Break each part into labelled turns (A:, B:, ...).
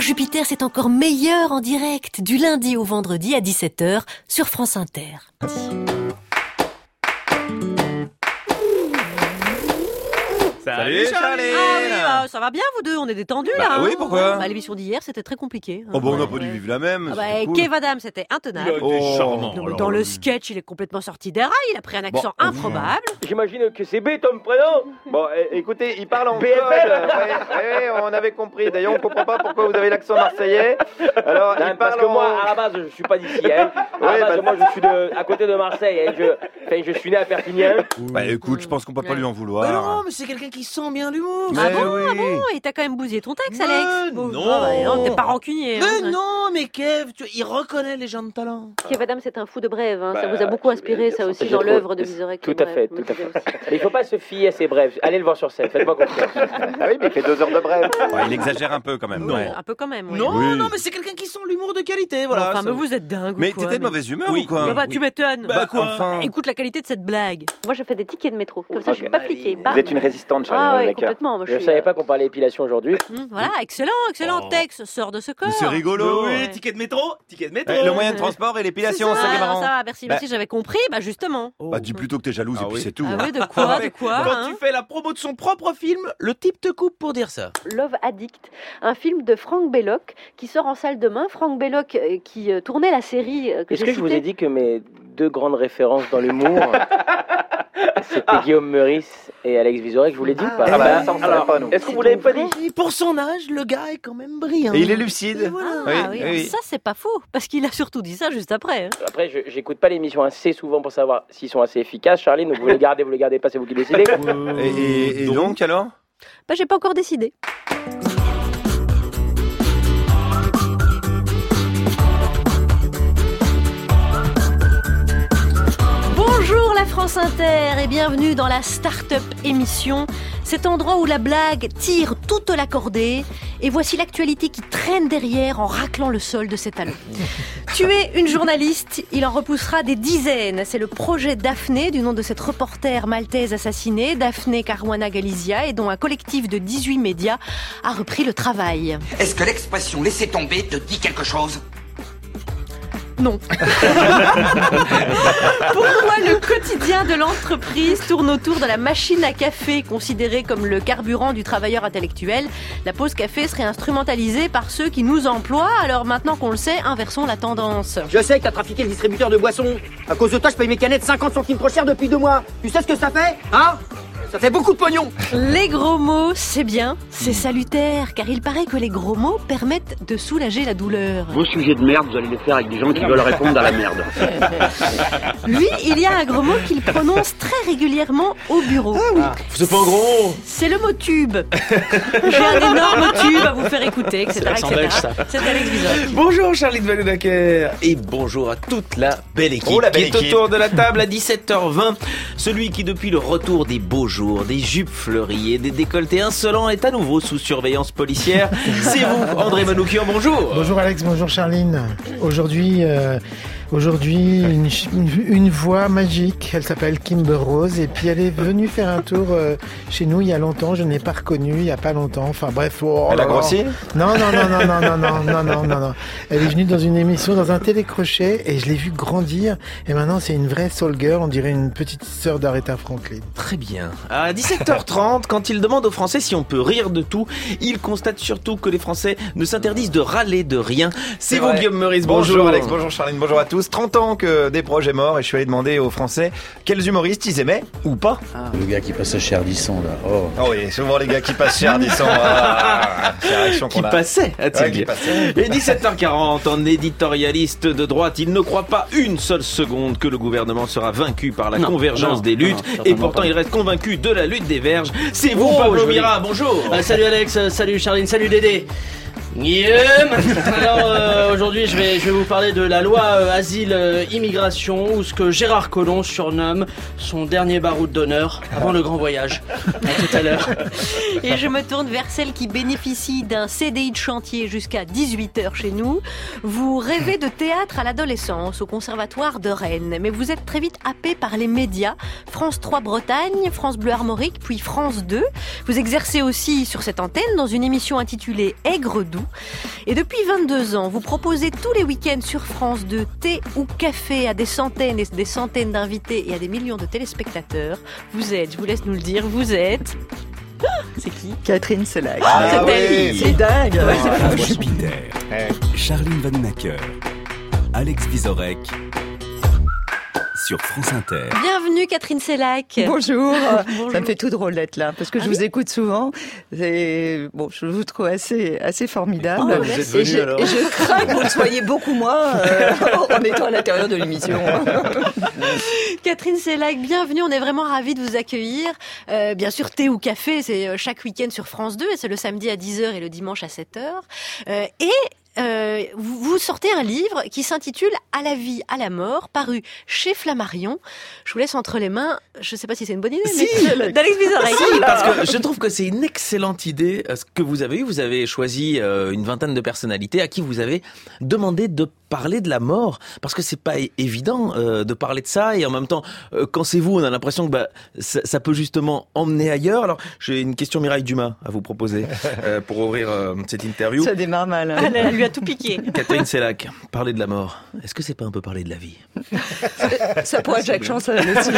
A: Jupiter, c'est encore meilleur en direct, du lundi au vendredi à 17h sur France Inter.
B: Salut Charline.
A: Ah oui, ça va bien vous deux, on est détendus là.
B: Oui, pourquoi
A: l'émission d'hier, c'était très compliqué.
B: Oh bah on n'a pas dû vivre la même.
A: Cool. Kev Adams, c'était intenable.
B: Il a été charmant.
A: Non, mais dans le sketch, il est complètement sorti des rails, il a pris un accent improbable.
C: J'imagine que c'est B ton prénom.
B: Bon, écoutez, il parle en
C: BFM.
B: Ouais, on avait compris. D'ailleurs, on comprend pas pourquoi vous avez l'accent marseillais. Alors,
C: Non, parce que moi, à la base, je suis pas d'ici. Hein. À la base, moi, je suis à côté de Marseille. Hein. Je suis né à Perpignan.
B: Bah écoute, je pense qu'on peut pas lui en vouloir.
D: Mais non, mais c'est quelqu'un qui sent bien l'humour.
A: Ah bon, et t'as quand même bousillé ton texte, Alex.
D: non.
A: Non, t'es pas rancunier.
D: Mais non, mais Kev, il reconnaît les gens de talent.
A: Kev Adams, c'est un fou de brève. Ça vous a beaucoup inspiré, ça aussi, dans l'œuvre de Vizorek.
C: Tout à fait. Mais il faut pas se fier à ces brèves. Allez le voir sur scène, faites-moi confiance.
B: Ah oui, mais il fait 2 heures de brève. Il exagère un peu quand même.
A: Ouais, un peu quand même. Ouais.
D: Non, mais c'est quelqu'un qui sent l'humour de qualité, voilà.
A: Enfin, mais vous êtes dingue.
B: Mais t'étais de mauvaise humeur ou quoi?
A: Bah, tu m'étonnes.
B: Enfin.
A: Écoute la qualité de cette blague. Moi, je fais des tickets de métro. Comme ça, je suis pas fliquée.
B: Vous êtes une résistante, Charline.
A: Ah ouais,
B: d'accord.
A: complètement. Moi,
C: Je savais pas qu'on parlait épilation aujourd'hui.
A: Voilà, excellent texte. Sors de ce corps.
B: Mais c'est rigolo.
D: Oui, ticket de métro.
B: Le moyen de transport et l'épilation, c'est marrant.
A: Ça va, merci, j'avais compris, justement.
B: Bah dis plutôt que t'es jalouse et puis c'est tout.
A: Ah oui, de quoi
D: Quand tu fais la promo de son propre film, le type te coupe pour dire ça.
A: Love Addict, un film de Franck Belloc qui sort en salle demain. Franck Belloc qui tournait la série que
C: Est-ce que je vous ai dit que mes 2 grandes références dans l'humour, c'était Guillaume Meurice et Alex Vizorek, je vous l'ai dit ou pas? Est-ce que vous l'avez pas dit?
D: Et pour son âge, le gars est quand même brillant.
B: Et il est lucide.
A: Oui. Ça, c'est pas faux, parce qu'il a surtout dit ça juste après.
C: Après, j'écoute pas l'émission assez souvent pour savoir s'ils sont assez efficaces, Charline. Donc vous les gardez pas, c'est vous qui décidez.
B: Et donc alors?
A: Bah, j'ai pas encore décidé. Bonjour la France Inter et bienvenue dans la Start-up émission, cet endroit où la blague tire toute la cordée. Et voici l'actualité qui traîne derrière en raclant le sol de ses talons. Tuer une journaliste, il en repoussera des dizaines. C'est le projet Daphné, du nom de cette reporter maltaise assassinée, Daphné Caruana Galizia, et dont un collectif de 18 médias a repris le travail.
E: Est-ce que l'expression « laisser tomber » te dit quelque chose ?
A: Non. Pourquoi le quotidien de l'entreprise tourne autour de la machine à café, considérée comme le carburant du travailleur intellectuel? La pause café serait instrumentalisée par ceux qui nous emploient. Alors maintenant qu'on le sait, inversons la tendance.
F: Je sais que t'as trafiqué le distributeur de boissons. À cause de toi, je paye mes canettes 50 centimes trop cher depuis 2 mois. Tu sais ce que ça fait, hein? Ça fait beaucoup de pognon.
A: Les gros mots, c'est bien, c'est salutaire, car il paraît que les gros mots permettent de soulager la douleur.
F: Vos sujets de merde, vous allez les faire avec des gens qui veulent répondre à la merde.
A: Lui, il y a un gros mot qu'il prononce très régulièrement au bureau.
D: C'est pas un gros.
A: C'est le mot tube. J'ai un énorme tube à vous faire écouter, etc. C'est Alex Vizorek.
D: Bonjour Charline Vanhoenacker et bonjour à toute la belle équipe
B: La belle
D: qui est autour de la table à 17h20. Celui qui depuis le retour des beaux jours, des jupes fleuries et des décolletés insolents est à nouveau sous surveillance policière. C'est vous, André Manoukian, bonjour.
G: Bonjour Alex, bonjour Charline. Aujourd'hui, une voix magique, elle s'appelle Kimber Rose et puis elle est venue faire un tour chez nous il y a longtemps, je ne l'ai pas reconnue il y a pas longtemps, enfin bref.
B: Elle a grossi?
G: Non. Elle est venue dans une émission, dans un télécrochet et je l'ai vue grandir et maintenant c'est une vraie soul girl, on dirait une petite sœur d'Aretha Franklin.
D: Très bien. À 17h30, quand il demande aux Français si on peut rire de tout, il constate surtout que les Français ne s'interdisent de râler de rien. C'est vous,
B: vrai.
D: Guillaume Meurice,
B: Bonjour Alex, bonjour Charline, bonjour à tous. 30 ans que des projets morts et je suis allé demander aux Français quels humoristes ils aimaient ou pas.
H: Le gars qui passait chez Ardisson là.
B: Oh oui, souvent les gars qui passent chez Ardisson. C'est la réaction qu'on a.
D: Qui passait, a-t-il dit.
B: Qui passait.
D: Et 17h40, en éditorialiste de droite, il ne croit pas une seule seconde que le gouvernement sera vaincu par la convergence des luttes. Et pourtant, il reste convaincu de la lutte des verges. C'est vous, Pablo Mira, bonjour.
I: Salut Alex, salut Charline, salut Dédé. Guillaume. Alors aujourd'hui je vais vous parler de la loi asile-immigration, ou ce que Gérard Collomb surnomme son dernier baroud d'honneur avant le grand voyage. À tout à l'heure.
A: Et je me tourne vers celle qui bénéficie d'un CDI de chantier jusqu'à 18h chez nous. Vous rêvez de théâtre à l'adolescence au conservatoire de Rennes, mais vous êtes très vite happé par les médias. France 3 Bretagne, France Bleu Armorique, puis France 2. Vous exercez aussi sur cette antenne dans une émission intitulée Aigre Doux. Sardou. Et depuis 22 ans, vous proposez tous les week-ends sur France 2 thé ou café à des centaines et des centaines d'invités et à des millions de téléspectateurs. Vous êtes, je vous laisse nous le dire, vous êtes... C'est qui?
J: Catherine Sellac.
B: Ah,
A: c'est
B: oui.
J: C'est dingue.
A: Ouais,
K: François Jupiter, Charline Vanhoenacker, Alex Vizorek sur France Inter.
A: Bienvenue Catherine Sellac.
J: Bonjour.
A: Bonjour.
J: Ça me fait tout drôle d'être là parce que je vous écoute souvent. Et bon, je vous trouve assez formidable.
B: Oh, vous êtes venue, alors.
J: Et je crains que vous le soyez beaucoup moins en étant à l'intérieur de l'émission.
A: Catherine Sellac, bienvenue, on est vraiment ravis de vous accueillir. Bien sûr, thé ou café, c'est chaque week-end sur France 2, et c'est le samedi à 10h et le dimanche à 7h. Vous sortez un livre qui s'intitule « À la vie, à la mort », paru chez Flammarion. Je vous laisse entre les mains, je ne sais pas si c'est une bonne idée, mais d'Alex Vizorek.
D: Si, parce que je trouve que c'est une excellente idée ce que vous avez eu. Vous avez choisi une vingtaine de personnalités à qui vous avez demandé de parler de la mort, parce que c'est pas évident de parler de ça, et en même temps, quand c'est vous, on a l'impression que ça peut justement emmener ailleurs. Alors, j'ai une question Mireille Dumas à vous proposer pour ouvrir cette interview.
J: Ça démarre mal. Hein.
A: Elle lui a tout piqué.
D: Catherine Sellac, parler de la mort, est-ce que c'est pas un peu parler de la vie?
J: Ça pourrait être Jacques Chancel aussi.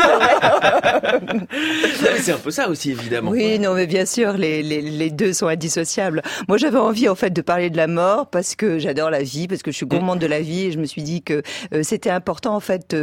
D: C'est un peu ça aussi, évidemment.
J: Oui, non, mais bien sûr, les deux sont indissociables. Moi, j'avais envie, en fait, de parler de la mort parce que j'adore la vie, parce que je suis gourmande de la vie, et je me suis dit que c'était important, en fait,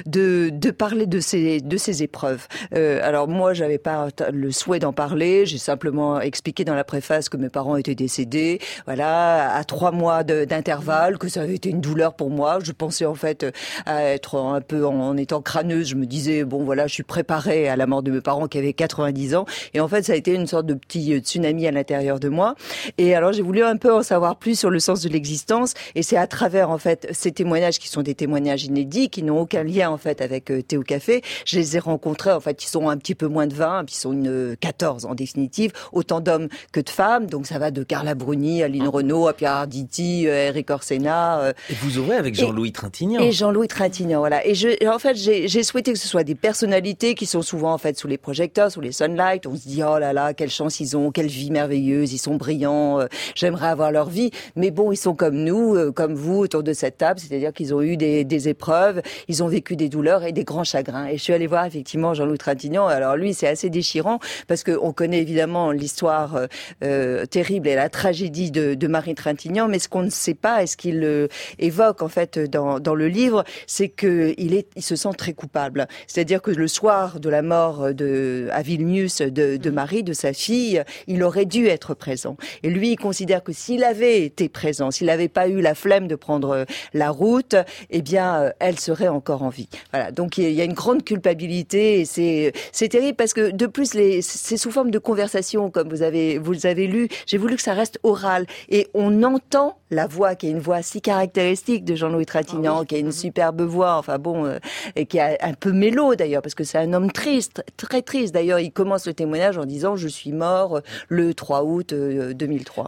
J: de parler de ces épreuves. Alors, moi, j'avais pas le souhait d'en parler. J'ai simplement expliqué dans la préface que mes parents étaient décédés. Voilà, à 3 mois d'intervalle, que ça avait été une douleur pour moi. Je pensais, en fait, à être un peu en étant crâneuse. Je me disais, bon, voilà, je suis préparée à la mort de mes parents qui avaient 90 ans. Et en fait, ça a été une sorte de petit tsunami à l'intérieur de moi. Et alors, j'ai voulu un peu en savoir plus sur le sens de l'existence. Et c'est à travers, en fait, ces témoignages qui sont des témoignages inédits, qui n'ont aucun lien, en fait, avec thé ou café. Je les ai rencontrés, en fait, ils sont un petit peu moins de 20, puis ils sont 14 en définitive, autant d'hommes que de femmes. Donc, ça va de Carla Bruni, Aline Renaud, à Pierre Arditi, Eric Orsena.
D: Et vous ouvrez avec Jean-Louis Trintignant.
J: Et Jean-Louis Trintignant, voilà. Et en fait, j'ai souhaité que ce soit des personnalités qui sont souvent, en fait, sous les projecteurs, sous les sunlights. On se dit, oh là là, quelle chance ils ont, quelle vie merveilleuse, ils sont brillants, j'aimerais avoir leur vie. Mais bon, ils sont comme nous, comme vous, autour de cette table, c'est-à-dire qu'ils ont eu des épreuves, ils ont vécu des douleurs et des grands chagrins. Et je suis allée voir, effectivement, Jean-Louis Trintignant. Alors lui, c'est assez déchirant, parce qu'on connaît évidemment l'histoire terrible et la tragédie de Marie Trintignant, mais ce qu'on ne sait pas, et ce qu'il évoque, en fait, dans le livre, c'est qu'il se sent très coupable. C'est-à-dire que le soir de la mort à Vilnius de Marie, de sa fille, il aurait dû être présent. Et lui, il considère que s'il avait été présent, s'il n'avait pas eu la flemme de prendre la route, eh bien, elle serait encore en vie. Voilà. Donc, il y a une grande culpabilité, et c'est terrible parce que, de plus, c'est sous forme de conversation, comme vous avez lu. J'ai voulu que ça reste oral. Et on entend la voix, qui est une voix si caractéristique de Jean-Louis Trintignant, qui a une superbe voix, enfin bon, et qui est un peu mélo d'ailleurs, parce que c'est un homme triste, très triste. D'ailleurs, il commence le témoignage en disant « Je suis mort le 3 août 2003 ».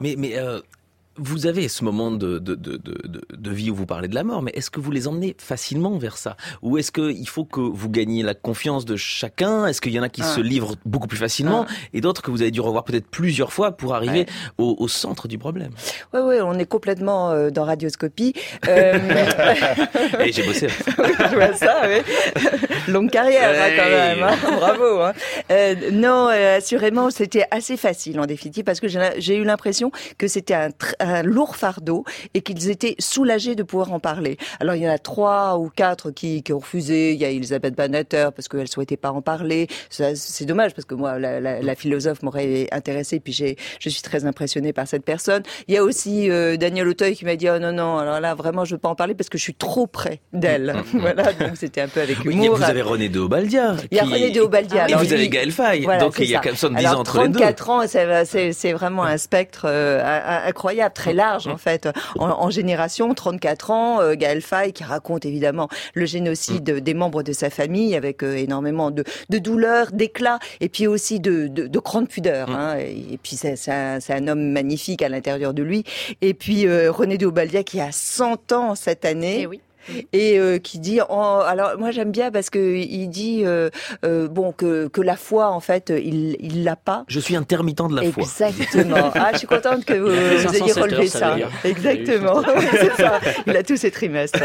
D: Mais vous avez ce moment de vie où vous parlez de la mort, mais est-ce que vous les emmenez facilement vers ça? Ou est-ce qu'il faut que vous gagniez la confiance de chacun? Est-ce qu'il y en a qui se livrent beaucoup plus facilement et d'autres que vous avez dû revoir peut-être plusieurs fois pour arriver au centre du problème?
J: Oui, on est complètement dans Radioscopie.
D: Et j'ai bossé.
J: Oui, je vois ça, oui. Longue carrière, quand même. Hein. Bravo. Hein. Non, assurément, c'était assez facile en définitive, parce que j'ai eu l'impression que c'était un lourd fardeau et qu'ils étaient soulagés de pouvoir en parler. Alors, il y en a 3 ou 4 qui ont refusé. Il y a Elisabeth Banneter parce qu'elle souhaitait pas en parler. Ça, c'est dommage parce que moi, la philosophe m'aurait intéressée, puis je suis très impressionnée par cette personne. Il y a aussi Daniel Auteuil qui m'a dit « Oh non, alors là, vraiment, je veux pas en parler parce que je suis trop près d'elle. » Voilà, donc c'était un peu avec humour.
D: Vous avez René de Obaldia.
J: Il y a René de Obaldia.
D: Et vous avez Gaël Faye. Voilà, donc il y a 70 ans entre les deux.
J: 34 ans, c'est vraiment un spectre incroyable, très large en fait. En génération, 34 ans, Gaël Faye qui raconte évidemment le génocide des membres de sa famille avec énormément de douleur, d'éclat et puis aussi de grande pudeur. Hein. Et puis c'est un homme magnifique à l'intérieur de lui. Et puis René de Obaldia qui a 100 ans cette année.
A: Eh oui.
J: et qui dit, alors moi j'aime bien parce que il dit que la foi en fait il l'a pas.
D: Je suis intermittent de la foi.
J: Exactement. Ah, je suis contente que vous ayez relevé ça. Exactement. C'est ça. Il a tous ses trimestres.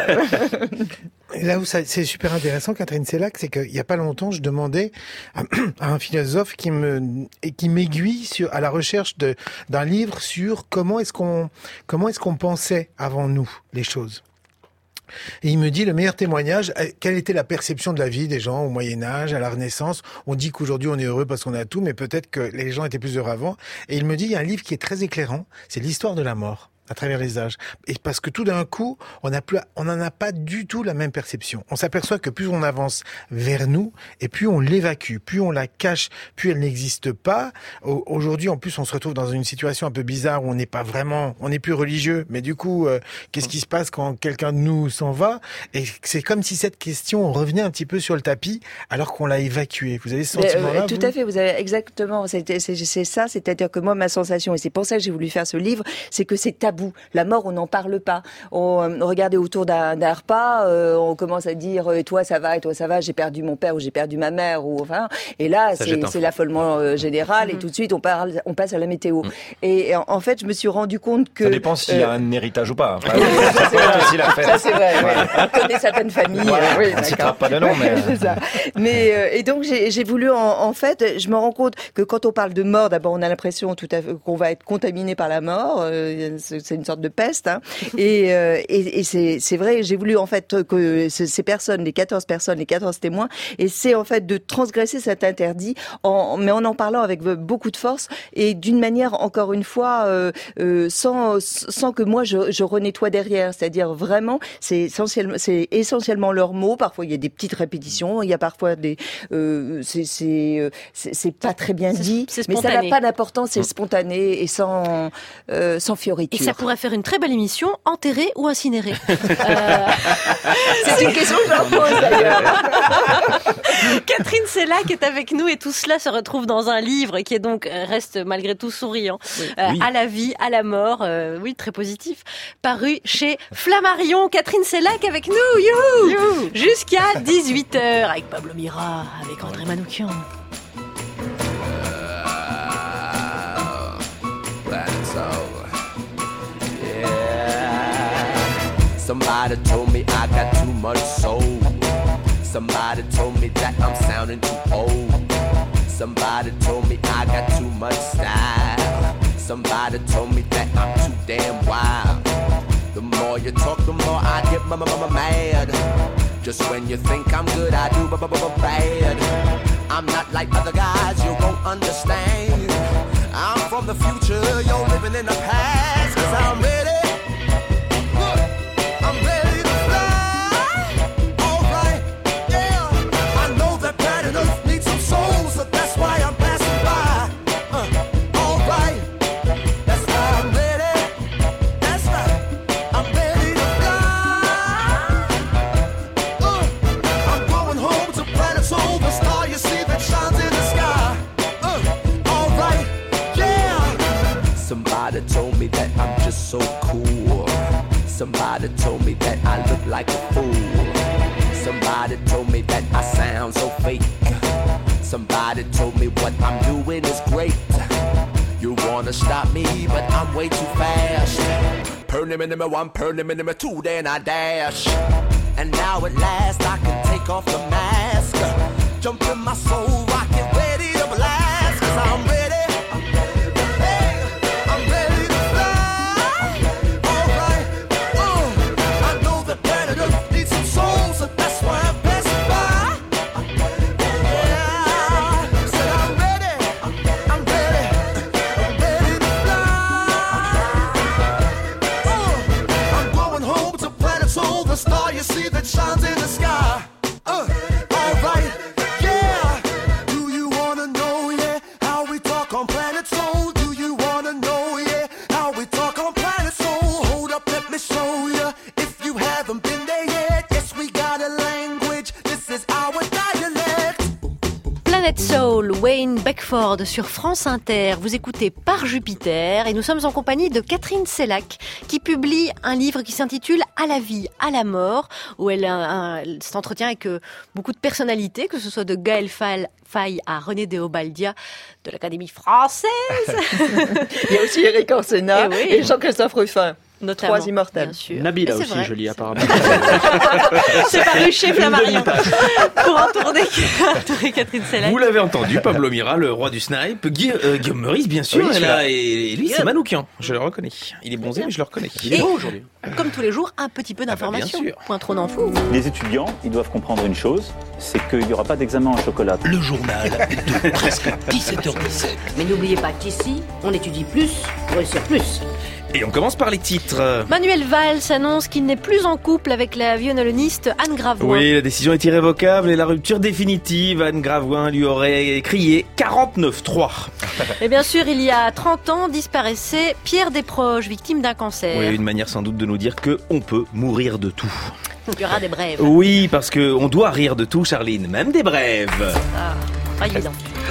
G: Et là où c'est super intéressant, Catherine Sellac, c'est qu'il y a pas longtemps, je demandais à un philosophe qui m'aiguille à la recherche d'un livre sur comment est-ce qu'on pensait avant nous les choses. Et il me dit le meilleur témoignage, quelle était la perception de la vie des gens au Moyen-Âge, à la Renaissance. On dit qu'aujourd'hui on est heureux parce qu'on a tout, mais peut-être que les gens étaient plus heureux avant. Et il me dit, il y a un livre qui est très éclairant, c'est l'histoire de la mort à travers les âges. Et parce que tout d'un coup, on n'en a pas du tout la même perception. On s'aperçoit que plus on avance vers nous, et plus on l'évacue, plus on la cache, plus elle n'existe pas. Aujourd'hui, en plus, on se retrouve dans une situation un peu bizarre où on n'est pas vraiment, on n'est plus religieux. Mais du coup, qu'est-ce qui se passe quand quelqu'un de nous s'en va? Et c'est comme si cette question revenait un petit peu sur le tapis, alors qu'on l'a évacuée. Vous avez ce sentiment-là?
J: Tout à fait, vous avez exactement. C'est ça, c'est-à-dire que moi, ma sensation, et c'est pour ça que j'ai voulu faire ce livre, c'est que c'est tabou. La mort, on n'en parle pas. Regardez autour d'un repas, on commence à dire et toi ça va, j'ai perdu mon père ou j'ai perdu ma mère ou enfin. Et là, c'est l'affolement général et tout de suite on passe à la météo. Et en fait, je me suis rendu compte que
B: ça dépend s'il y a un héritage ou pas.
J: Ça c'est vrai. On connaît certaines familles.
B: On ne citera pas de nom, mais
J: c'est ça. Mais et donc j'ai voulu en fait, je me rends compte que quand on parle de mort, d'abord on a l'impression tout à fait qu'on va être contaminé par la mort. C'est une sorte de peste, hein. Et c'est vrai, j'ai voulu en fait que ces personnes, les 14 témoins, et c'est en fait de transgresser cet interdit, mais en parlant avec beaucoup de force et d'une manière encore une fois sans que moi je renettoie derrière, c'est-à-dire vraiment c'est essentiellement leurs mots. Parfois il y a des petites répétitions, il y a parfois des c'est pas très bien dit, mais ça n'a pas d'importance, c'est spontané et sans fioriture.
A: Et ça pourrait faire une très belle émission, enterrée ou incinérée.
J: C'est une question que je leur pose d'ailleurs.
A: Catherine Sellac est avec nous et tout cela se retrouve dans un livre qui est donc reste malgré tout souriant. Oui. À la vie, à la mort, oui, très positif, paru chez Flammarion. Catherine Sellac avec nous, you jusqu'à 18h avec Pablo Mira, avec André Manoukian.
L: Somebody told me I got too much soul. Somebody told me that I'm sounding too old. Somebody told me I got too much style. Somebody told me that I'm too damn wild. The more you talk, the more I get mad. Just when you think I'm good, I do bad. I'm not like other guys, you won't understand. I'm from the future, you're living in the past. 'Cause I'm ready. Somebody told me that I'm just so cool. Somebody told me that I look like a fool. Somebody told me that I sound so fake. Somebody told me what I'm doing is great. You wanna stop me, but I'm way too fast. Perniminima 1, perniminima 2, then I dash. And now at last I can take off the mask. Jump in my soul, rockin', ready to blast. 'Cause I'm ready. Shines in the sky. Alright, yeah. Do you wanna know, yeah, how we talk?
A: Ford sur France Inter. Vous écoutez Par Jupiter et nous sommes en compagnie de Catherine Sellac qui publie un livre qui s'intitule À la vie, à la mort, où elle s'entretient avec beaucoup de personnalités, que ce soit de Gaël Faye à René Déobaldia de l'Académie française.
J: Il y a aussi Eric Orsena et Jean-Christophe Ruffin. Nos trois immortels.
I: Nabila aussi, je lis apparemment.
A: C'est paru chez Flammarion. Pour entourer Catherine Sellac.
D: Vous l'avez entendu, Pablo Mira, le roi du snipe. Guillaume Meurice, bien sûr,
B: oui,
D: est là. Et lui, c'est Manoukian. Je le reconnais. Il est bronzé, mais je le reconnais. Il est beau aujourd'hui.
A: Comme tous les jours, un petit peu d'informations. Point trop n'en fout.
H: Les étudiants, ils doivent comprendre une chose, c'est qu'il n'y aura pas d'examen en chocolat.
M: Le journal de presque 17h17.
N: Mais n'oubliez pas qu'ici, on étudie plus pour réussir plus.
D: Et on commence par les titres.
A: Manuel Valls annonce qu'il n'est plus en couple avec la violoniste Anne Gravoin.
D: Oui, la décision est irrévocable et la rupture définitive. Anne Gravoin lui aurait crié 49-3.
A: Et bien sûr, il y a 30 ans, disparaissait Pierre Desproges, victime d'un cancer.
D: Oui, une manière sans doute de nous dire qu'on peut mourir de tout.
A: Il y aura des brèves.
D: Oui, parce qu'on doit rire de tout, Charline, même des brèves.
A: Pas évident.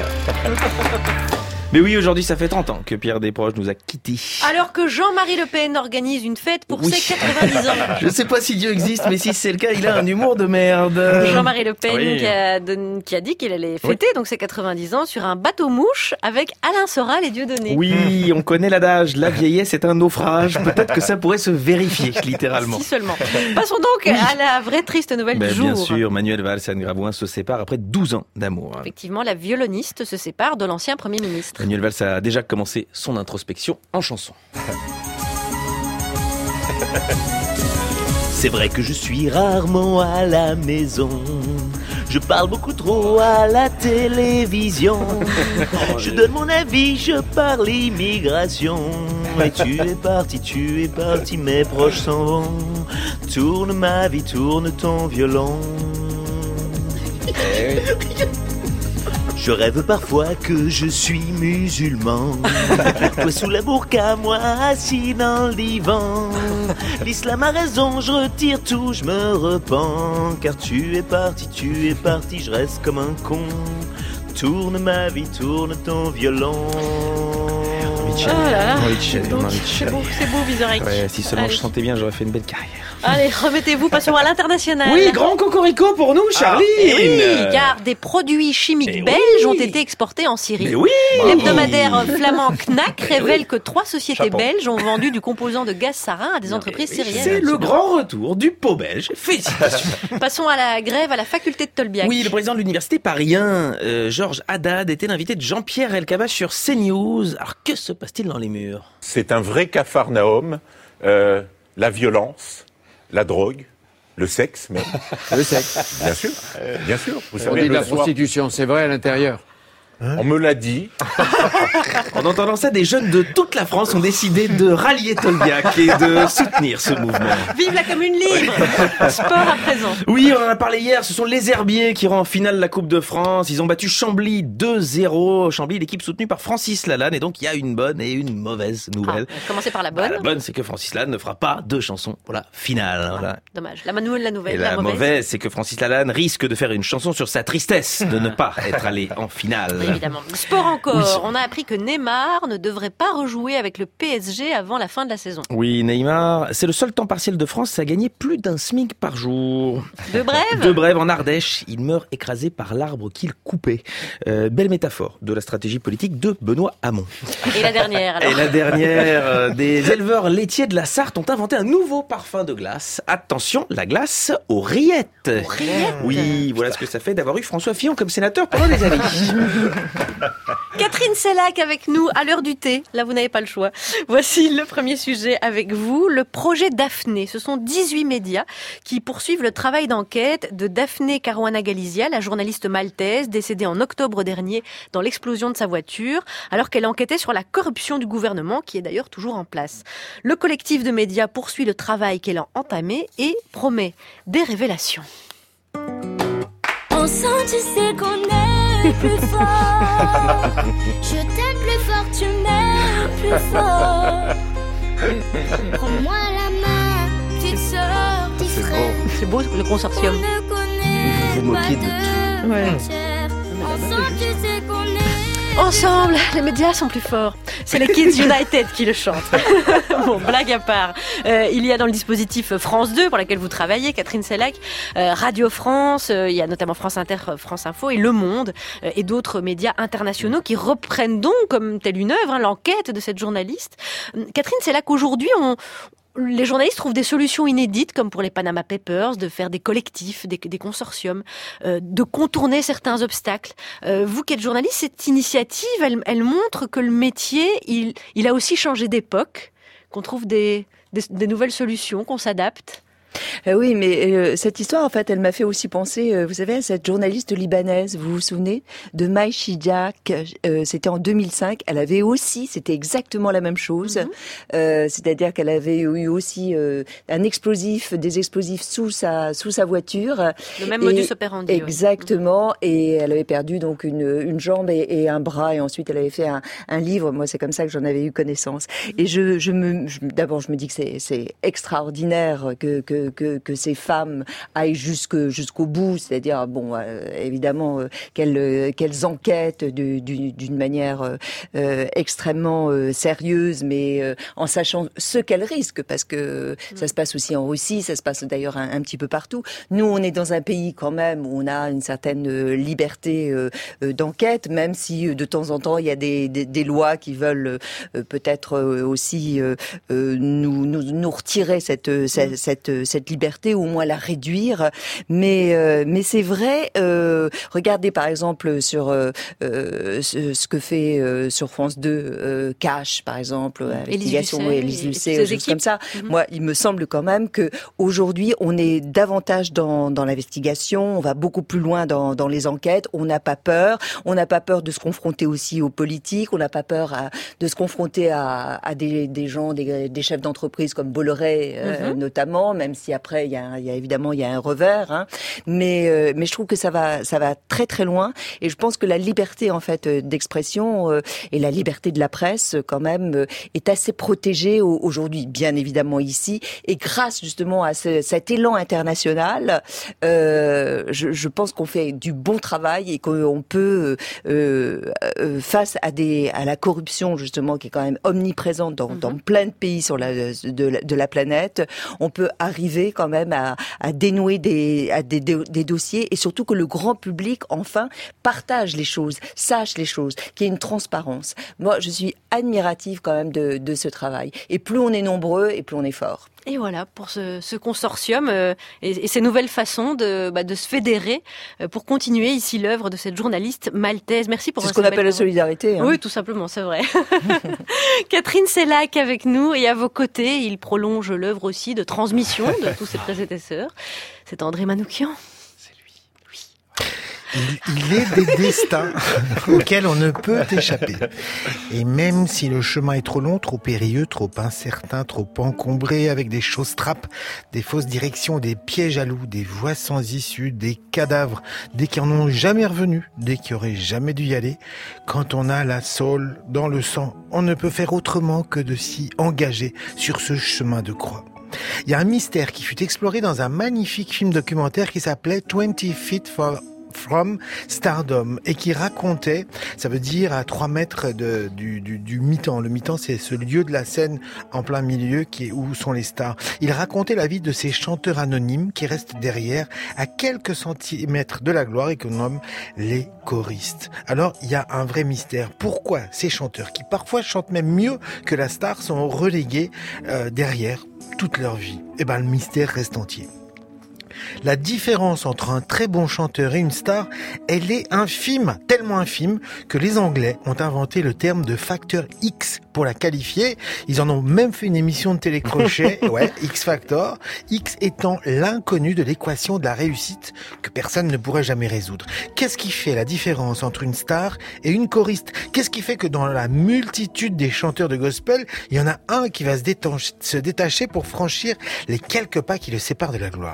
D: Mais oui, aujourd'hui, ça fait 30 ans que Pierre Desproges nous a quittés.
A: Alors que Jean-Marie Le Pen organise une fête pour ses 90 ans.
D: Je sais pas si Dieu existe, mais si c'est le cas, il a un humour de merde.
A: Jean-Marie Le Pen qui a dit qu'il allait fêter donc ses 90 ans sur un bateau-mouche avec Alain Soral et Dieudonné.
D: Oui, on connaît l'adage, la vieillesse est un naufrage. Peut-être que ça pourrait se vérifier, littéralement.
A: Si seulement. Passons donc à la vraie triste nouvelle du jour.
D: Bien sûr, Manuel Valls et Anne Gravoin se séparent après 12 ans d'amour.
A: Effectivement, la violoniste se sépare de l'ancien Premier ministre.
D: Manuel Valls a déjà commencé son introspection en chanson.
O: C'est vrai que je suis rarement à la maison. Je parle beaucoup trop à la télévision. Je donne mon avis, je parle immigration. Et tu es parti, mes proches s'en vont. Tourne ma vie, tourne ton violon. Je rêve parfois que je suis musulman. Toi sous la burqa, moi assis dans le divan. L'islam a raison, je retire tout, je me repens. Car tu es parti, je reste comme un con. Tourne ma vie, tourne ton violon.
A: C'est beau, Vizorek.
D: Ouais, si seulement je chantais bien, j'aurais fait une belle carrière.
A: Allez, remettez-vous, passons à l'international.
D: Oui, grand cocorico pour nous, Charline.
A: Oui, car des produits chimiques belges ont été exportés en Syrie.
D: Mais oui.
A: L'hebdomadaire flamand Knack révèle que 3 sociétés belges ont vendu du composant de gaz sarin à des entreprises syriennes.
D: C'est le grand retour du pot belge. Félicitations.
A: Passons à la grève à la faculté de Tolbiac.
D: Oui, le président de l'université parisien, Georges Haddad, était l'invité de Jean-Pierre Elkabbach sur CNews. Alors, que se passe-t-il dans les murs?
P: C'est un vrai capharnaüm. La violence, la drogue, le sexe même.
Q: Le sexe.
P: Bien sûr, bien sûr. Vous
Q: savez, on dit la prostitution, c'est vrai à l'intérieur.
P: On me l'a dit.
D: En entendant ça, des jeunes de toute la France ont décidé de rallier Tolbiac et de soutenir ce mouvement.
A: Vive la commune libre. Sport à présent.
D: Oui, on en a parlé hier, ce sont les Herbiers qui rendent en finale la Coupe de France. Ils ont battu Chambly 2-0. Chambly, l'équipe soutenue par Francis Lalanne. Et donc, il y a une bonne et une mauvaise nouvelle.
A: Commencez par la bonne.
D: La bonne, c'est que Francis Lalanne ne fera pas 2 chansons pour la finale. Voilà.
A: Dommage. La nouvelle,
D: et la mauvaise, c'est que Francis Lalanne risque de faire une chanson sur sa tristesse de ne pas être allé en finale.
A: Évidemment. Sport encore. Oui. On a appris que Neymar ne devrait pas rejouer avec le PSG avant la fin de la saison.
D: Oui, Neymar, c'est le seul temps partiel de France à gagner plus d'un SMIC par jour.
A: De brève.
D: De brève en Ardèche. Il meurt écrasé par l'arbre qu'il coupait. Belle métaphore de la stratégie politique de Benoît Hamon.
A: Et la dernière alors.
D: Et la dernière, des éleveurs laitiers de la Sarthe ont inventé un nouveau parfum de glace. Attention, la glace aux rillettes.
A: Aux rillettes.
D: Oui, voilà ce que ça fait d'avoir eu François Fillon comme sénateur pendant des années.
A: Catherine Sellac avec nous à l'heure du thé. Là, vous n'avez pas le choix. Voici le premier sujet avec vous. Le projet Daphné. Ce sont 18 médias qui poursuivent le travail d'enquête de Daphné Caruana Galizia, la journaliste maltaise décédée en octobre dernier dans l'explosion de sa voiture, alors qu'elle enquêtait sur la corruption du gouvernement, qui est d'ailleurs toujours en place. Le collectif de médias poursuit le travail qu'elle a entamé et promet des révélations.
R: Ensemble, tu sais qu'on est plus fort. Je t'aime plus fort, tu m'aimes plus fort. Prends-moi la main, petite sœur, petit frère.
A: C'est beau le consortium.
R: On ne connaît
D: vous
R: pas
D: moquez de
R: de
A: ouais.
R: Ensemble, tu sais qu'on est
A: Ensemble, les médias sont plus forts. C'est les Kids United qui le chantent. Bon, blague à part. Il y a dans le dispositif France 2, pour laquelle vous travaillez, Catherine Sellac, Radio France, il y a notamment France Inter, France Info et Le Monde, et d'autres médias internationaux qui reprennent donc comme telle une œuvre l'enquête de cette journaliste. Catherine Sellac, aujourd'hui, les journalistes trouvent des solutions inédites, comme pour les Panama Papers, de faire des collectifs, des consortiums, de contourner certains obstacles. Vous qui êtes journaliste, cette initiative, elle montre que le métier, il a aussi changé d'époque, qu'on trouve des nouvelles solutions, qu'on s'adapte.
J: Oui, mais cette histoire, en fait, elle m'a fait aussi penser, vous savez, à cette journaliste libanaise, vous vous souvenez, de Maï Chidjak, c'était en 2005, elle avait aussi, c'était exactement la même chose, c'est-à-dire qu'elle avait eu aussi des explosifs sous sa voiture.
A: Le même modus operandi.
J: Exactement, et elle avait perdu donc une jambe et un bras, et ensuite elle avait fait un livre, moi c'est comme ça que j'en avais eu connaissance. Et d'abord je me dis que c'est extraordinaire que ces femmes aillent jusqu'au bout, c'est-à-dire évidemment qu'elles enquêtent d'une manière extrêmement sérieuse, mais en sachant ce qu'elles risquent, parce que ça se passe aussi en Russie, ça se passe d'ailleurs un petit peu partout. Nous, on est dans un pays quand même où on a une certaine liberté d'enquête, même si de temps en temps il y a des lois qui veulent peut-être aussi nous retirer cette liberté, ou au moins la réduire. Mais c'est vrai, regardez par exemple sur ce que fait sur France 2 Cash, par exemple, investigation Élise Lucet, choses comme ça. Moi, il me semble quand même que aujourd'hui, on est davantage dans l'investigation, on va beaucoup plus loin dans les enquêtes, on n'a pas peur de se confronter aussi aux politiques, on n'a pas peur de se confronter à des gens, des chefs d'entreprise comme Bolloré notamment, même si après il y a évidemment un revers, hein. Mais je trouve que ça va très très loin, et je pense que la liberté en fait d'expression et la liberté de la presse quand même est assez protégée aujourd'hui, bien évidemment ici, et grâce justement à cet élan international, je pense qu'on fait du bon travail et qu'on peut face à la corruption justement qui est quand même omniprésente dans plein de pays de la planète, on peut arriver quand même à dénouer des dossiers, et surtout que le grand public enfin partage les choses, sache les choses, qu'il y ait une transparence. Moi, je suis admirative quand même de ce travail. Et plus on est nombreux, et plus on est fort.
A: Et voilà, pour ce consortium et ces nouvelles façons de se fédérer pour continuer ici l'œuvre de cette journaliste maltaise. Merci pour
J: ce qu'on appelle la solidarité. Hein.
A: Oui, tout simplement, c'est vrai. Catherine Sellac avec nous, et à vos côtés, il prolonge l'œuvre aussi de transmission de tous ses prédécesseurs. C'est André Manoukian.
G: Il est des destins auxquels on ne peut échapper. Et même si le chemin est trop long, trop périlleux, trop incertain, trop encombré, avec des choses trappes, des fausses directions, des pièges à loups, des voies sans issue, des cadavres, des qui en ont jamais revenu, des qui auraient jamais dû y aller, quand on a la saule dans le sang, on ne peut faire autrement que de s'y engager sur ce chemin de croix. Il y a un mystère qui fut exploré dans un magnifique film documentaire qui s'appelait 20 Feet From Stardom, et qui racontait, ça veut dire à 3 mètres du mi-temps. Le mi-temps, c'est ce lieu de la scène en plein milieu où sont les stars. Il racontait la vie de ces chanteurs anonymes qui restent derrière à quelques centimètres de la gloire et qu'on nomme les choristes. Alors, il y a un vrai mystère. Pourquoi ces chanteurs, qui parfois chantent même mieux que la star, sont relégués derrière toute leur vie? Eh ben, le mystère reste entier. La différence entre un très bon chanteur et une star, elle est infime, tellement infime que les Anglais ont inventé le terme de facteur X pour la qualifier. Ils en ont même fait une émission de télécrochet, X Factor, X étant l'inconnu de l'équation de la réussite que personne ne pourrait jamais résoudre. Qu'est-ce qui fait la différence entre une star et une choriste? Qu'est-ce qui fait que dans la multitude des chanteurs de gospel, il y en a un qui va se détacher pour franchir les quelques pas qui le séparent de la gloire?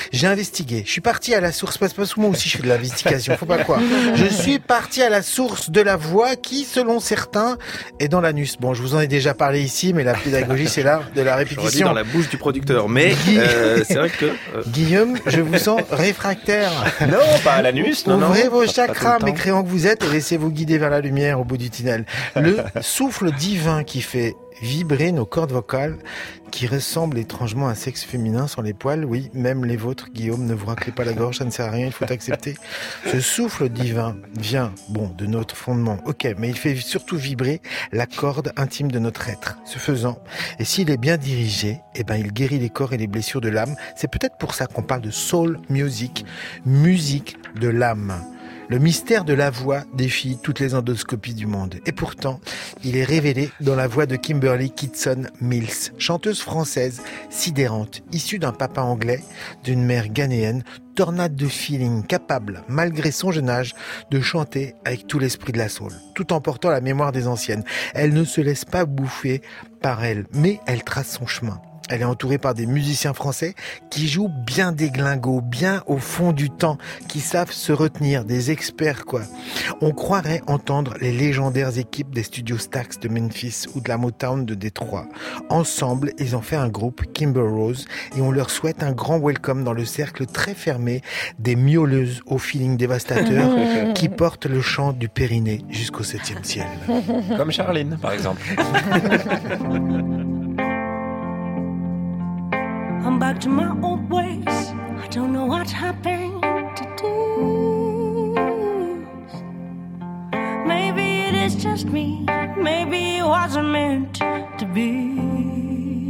G: J'ai investigué. Je suis parti à la source. Parce que moi aussi, je fais de l'investigation. Faut pas croire. Je suis parti à la source de la voix qui, selon certains, est dans l'anus. Bon, je vous en ai déjà parlé ici, mais la pédagogie, c'est l'art de la répétition.
D: J'aurais dit dans la bouche du producteur, mais c'est vrai que...
G: Guillaume, je vous sens réfractaire.
B: Non, pas à l'anus, non.
G: Ouvrez vos chakras, mécréants que vous êtes, et laissez-vous guider vers la lumière au bout du tunnel. Le souffle divin qui fait vibrer nos cordes vocales, qui ressemblent étrangement à un sexe féminin sans les poils. Oui, même les vôtres, Guillaume, ne vous raclez pas la gorge, ça ne sert à rien, il faut accepter. Ce souffle divin vient, de notre fondement, ok, mais il fait surtout vibrer la corde intime de notre être. Ce faisant, et s'il est bien dirigé, il guérit les corps et les blessures de l'âme. C'est peut-être pour ça qu'on parle de soul music, musique de l'âme. Le mystère de la voix défie toutes les endoscopies du monde. Et pourtant, il est révélé dans la voix de Kimberly Kitson Mills, chanteuse française sidérante, issue d'un papa anglais, d'une mère ghanéenne, tornade de feeling, capable, malgré son jeune âge, de chanter avec tout l'esprit de la soul, tout en portant la mémoire des anciennes. Elle ne se laisse pas bouffer par elle, mais elle trace son chemin. Elle est entourée par des musiciens français qui jouent bien des glingos, bien au fond du temps, qui savent se retenir, des experts quoi. On croirait entendre les légendaires équipes des studios Stax de Memphis ou de la Motown de Détroit. Ensemble, ils ont fait un groupe, Kimber Rose, et on leur souhaite un grand welcome dans le cercle très fermé des miauleuses au feeling dévastateur qui portent le chant du périnée jusqu'au 7e ciel.
B: Comme Charline, par exemple.
R: I'm back to my old ways. I don't know what happened to this. Maybe it is just me. Maybe it wasn't meant to be.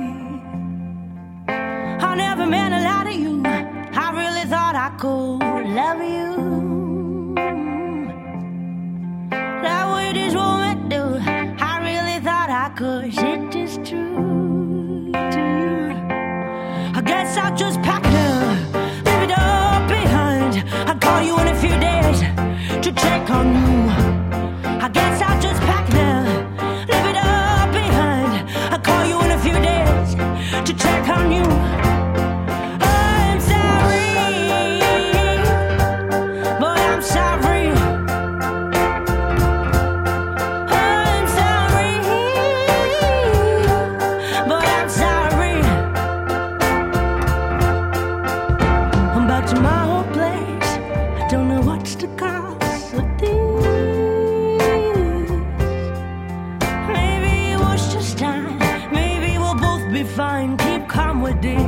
R: I never meant a lot to you. I really thought I could love you. That way this woman do. I really thought I could. It is true. I guess I'll just pack it up, leave it all behind. I'll call you in a few days to check on you. I guess I'll just pack it up, leave it all behind. I'll call you in a few days to check on you. I'm sorry, but I'm sorry. I'm sorry, but I'm sorry. I'm back to my old place. I don't know what's the cause of this. Maybe it was just time. Maybe we'll both be fine. Keep calm with this.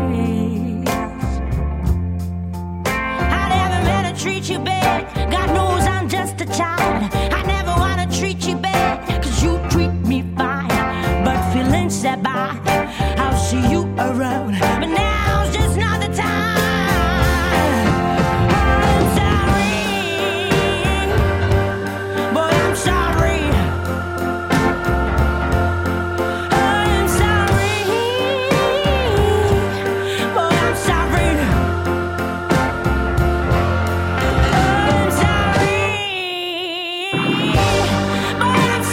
R: I never meant to treat you bad. God knows I'm just a child. I never wanna treat you bad, 'cause you treat me fine. But feelings set by, I'll see you around. But now's just not the time.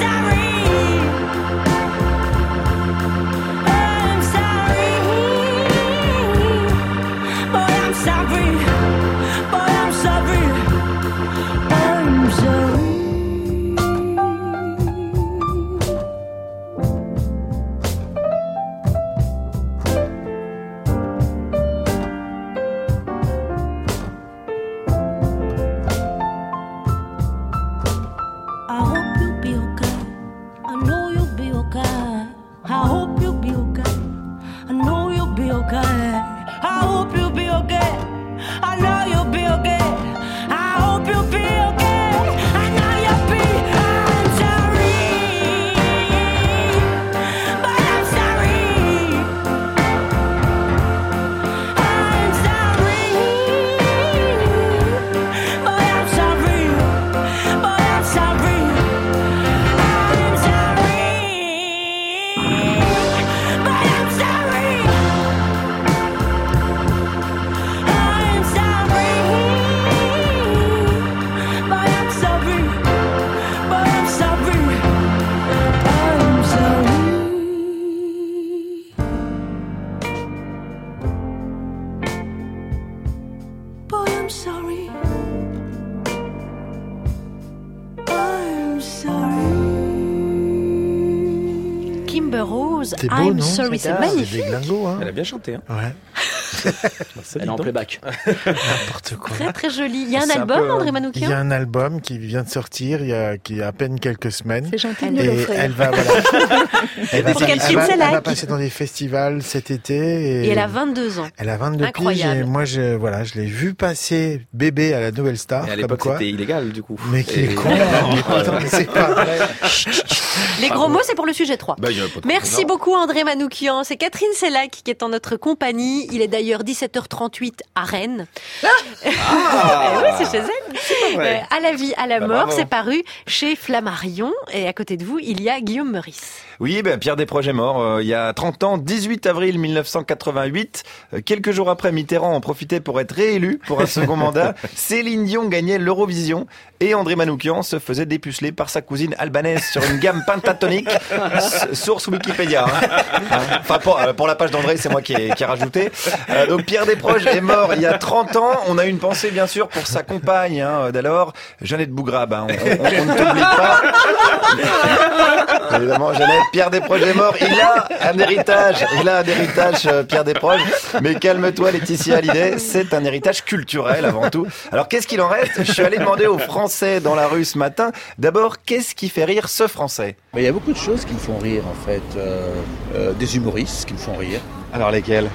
R: I'm sorry.
A: Rose,
G: C'est beau,
A: I'm
G: non?
A: Sorry, c'est
G: C'est
A: magnifique.
G: des glingos, hein.
D: Elle a bien chanté. Hein.
G: Ouais.
I: Elle est en playback.
G: N'importe quoi.
A: Très très joli. Il y a un
G: C'est un
A: album,
G: peu-
A: André
G: Il y a
A: Manoukian?
G: un album qui vient de sortir qui y a à peine quelques semaines.
J: C'est gentil de me
G: Et
J: l'offrir.
G: elle va, voilà.
A: Pour Catherine
G: elle
A: Sellac.
G: va passer dans des festivals cet été.
A: Et elle a 22 ans.
G: Elle a 22 piges
A: Incroyable.
G: et moi je l'ai vu passer bébé à la Nouvelle Star.
D: Et à
G: comme
D: l'époque,
G: quoi.
D: c'était illégal, du coup.
G: Mais qui est
D: Et-
G: con. Attends, mais c'est pas vrai.
A: Les gros mots, c'est pour le sujet 3.
D: Bah, il y a pas de
A: Merci
D: non.
A: beaucoup André Manoukian. C'est Catherine Sellac qui est en notre compagnie. Il est d'ailleurs 17h38 à Rennes. Eh oui, c'est chez elle.
B: vrai.
A: À la vie, à la
B: Bah,
A: mort,
B: bravo.
A: c'est paru chez Flammarion. Et à côté de vous, il y a Guillaume Meurice.
B: Oui, Pierre Desproges est mort il y a 30 ans, 18 avril 1988. Quelques jours après, Mitterrand en profitait pour être réélu pour un second mandat. Céline Dion gagnait l'Eurovision et André Manoukian se faisait dépuceler par sa cousine albanaise sur une gamme pentatonique. Source Wikipédia. Enfin, pour la page d'André, c'est moi qui ai rajouté. Donc Pierre Desproges est mort il y a 30 ans. On a une pensée, bien sûr, pour sa compagne d'alors, Jeannette Bougrabe. On ne t'oublie pas. Évidemment, Jeannette, Pierre Desproges est mort. Il a un héritage, Pierre Desproges. Mais calme-toi, Laetitia Hallyday, c'est un héritage culturel avant tout. Alors, qu'est-ce qu'il en reste? Je suis allé demander aux Français dans la rue ce matin. D'abord, qu'est-ce qui fait rire ce Français?
M: Il y a beaucoup de choses qui me font rire, en fait. Des humoristes qui me font rire.
B: Alors, lesquels?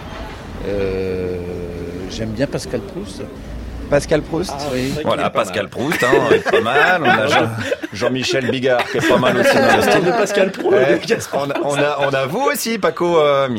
M: J'aime bien Pascal Proust.
B: Pascal Proust.
M: Ah oui.
B: Voilà, Pascal Proust, pas mal. On a Jean-Michel Bigard qui est pas mal aussi dans le style.
I: De Pascal Proust.
B: Ouais. On a vous aussi, Paco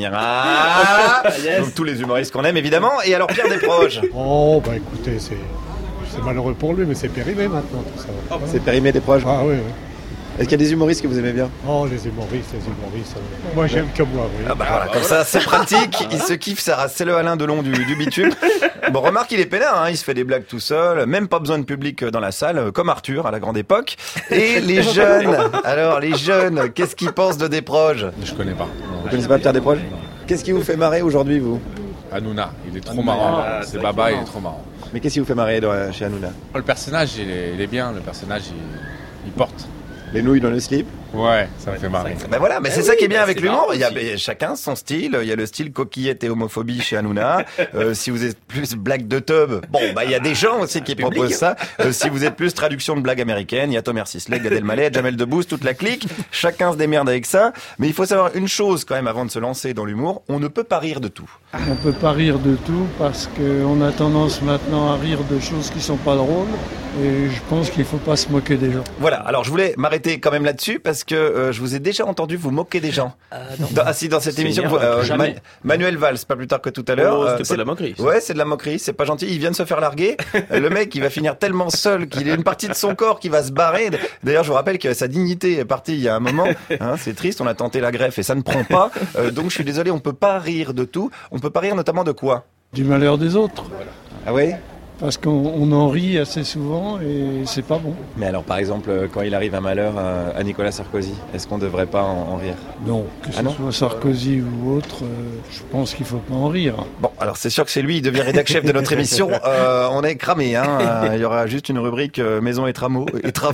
B: Mira.
I: Yes.
B: Donc tous les humoristes qu'on aime évidemment. Et alors Pierre Desproges.
S: Oh, bah écoutez, c'est malheureux pour lui, mais c'est périmé maintenant tout ça.
B: C'est périmé Desproges.
S: Ah oui, oui.
B: Est-ce qu'il y a des humoristes que vous aimez bien?
S: Oh, les humoristes. Moi, j'aime que moi, oui.
B: Ah bah voilà, comme ça, c'est pratique. Il se kiffe sa race. C'est le Alain Delon du bitume. Bon, remarque, il est peinard, hein. Il se fait des blagues tout seul. Même pas besoin de public dans la salle, comme Arthur à la grande époque. Et les jeunes. Alors, les jeunes, qu'est-ce qu'ils pensent de Desproges?
P: Je connais pas.
B: Vous connaissez pas Pierre Desproges? Qu'est-ce qui vous fait marrer aujourd'hui, vous?
P: Hanouna, il est trop marrant. C'est Baba, il est trop marrant.
B: Mais qu'est-ce qui vous fait marrer chez Hanouna?
P: Le personnage, il est bien. Le personnage, il porte.
B: Les nouilles dans le slip?
P: Ouais, ça me fait marrer.
B: Ben voilà, mais c'est ça qui est bien avec l'humour. Il y a chacun son style. Il y a le style coquillette et homophobie chez Hanouna. Si vous êtes plus blague de tub, bon, bah il y a des gens aussi qui proposent ça. Si vous êtes plus traduction de blague américaine, il y a Thomas Sisley, Gad Elmaleh, Jamel Debbouze, toute la clique. Chacun se démerde avec ça. Mais il faut savoir une chose quand même avant de se lancer dans l'humour. On ne peut pas rire de tout.
S: On peut pas rire de tout parce qu'on a tendance maintenant à rire de choses qui sont pas drôles. Et je pense qu'il faut pas se moquer des gens.
B: Voilà, alors je voulais m'arrêter quand même là-dessus parce que je vous ai déjà entendu vous moquer des gens. Dans cette émission,
I: jamais.
B: Manuel Valls, pas plus tard que tout à l'heure.
D: Oh, c'était pas de la moquerie.
B: Ouais, c'est de la moquerie, c'est pas gentil. Il vient de se faire larguer. Le mec, il va finir tellement seul qu'il a une partie de son corps qui va se barrer. D'ailleurs, je vous rappelle que sa dignité est partie il y a un moment. Hein, c'est triste, on a tenté la greffe et ça ne prend pas. Donc je suis désolé, on peut pas rire de tout. On peut pas rire notamment de quoi?
S: Du malheur des autres.
B: Ah oui?
S: Parce qu'on en rit assez souvent et c'est pas bon.
B: Mais alors, par exemple, quand il arrive un malheur à Nicolas Sarkozy, est-ce qu'on devrait pas en rire?
S: Non, que ce soit Sarkozy ou autre, je pense qu'il faut pas en rire.
B: Bon, alors c'est sûr que c'est lui, il devient rédac chef de notre émission. On est cramé, hein. Il y aura juste une rubrique maison et travaux,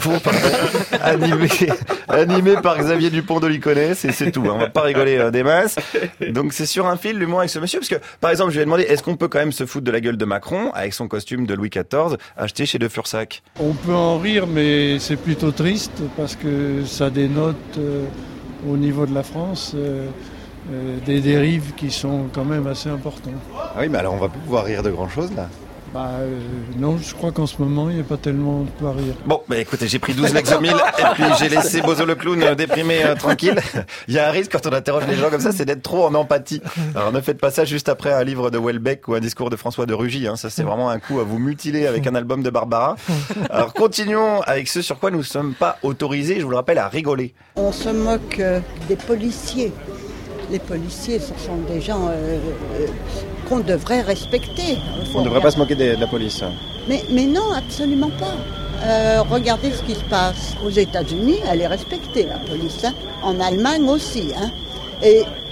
B: animée par Xavier Dupont de Ligonnès, et c'est tout. Hein. On va pas rigoler des masses. Donc c'est sur un fil l'humour avec ce monsieur, parce que par exemple, je lui ai demandé, est-ce qu'on peut quand même se foutre de la gueule de Macron avec son costume de Louis XIV acheté chez De Fursac?
S: On peut en rire, mais c'est plutôt triste parce que ça dénote au niveau de la France des dérives qui sont quand même assez importantes.
B: Ah oui, mais alors on va plus pouvoir rire de grand chose là.
S: Non, je crois qu'en ce moment, il n'y a pas tellement de quoi rire.
B: Bon, bah écoutez, j'ai pris 12 Lexomil et puis j'ai laissé Bozo le clown déprimé tranquille. Il y a un risque quand on interroge les gens comme ça, c'est d'être trop en empathie. Alors ne faites pas ça juste après un livre de Houellebecq ou un discours de François de Rugy. Hein. Ça, c'est vraiment un coup à vous mutiler avec un album de Barbara. Alors continuons avec ce sur quoi nous ne sommes pas autorisés, je vous le rappelle, à rigoler.
T: On se moque des policiers. Les policiers, ce sont des gens qu'on devrait respecter.
B: On ne devrait pas se moquer de la police.
T: Mais non, absolument pas. Regardez ce qui se passe aux États-Unis, elle est respectée, la police. Hein. En Allemagne aussi. Hein. Et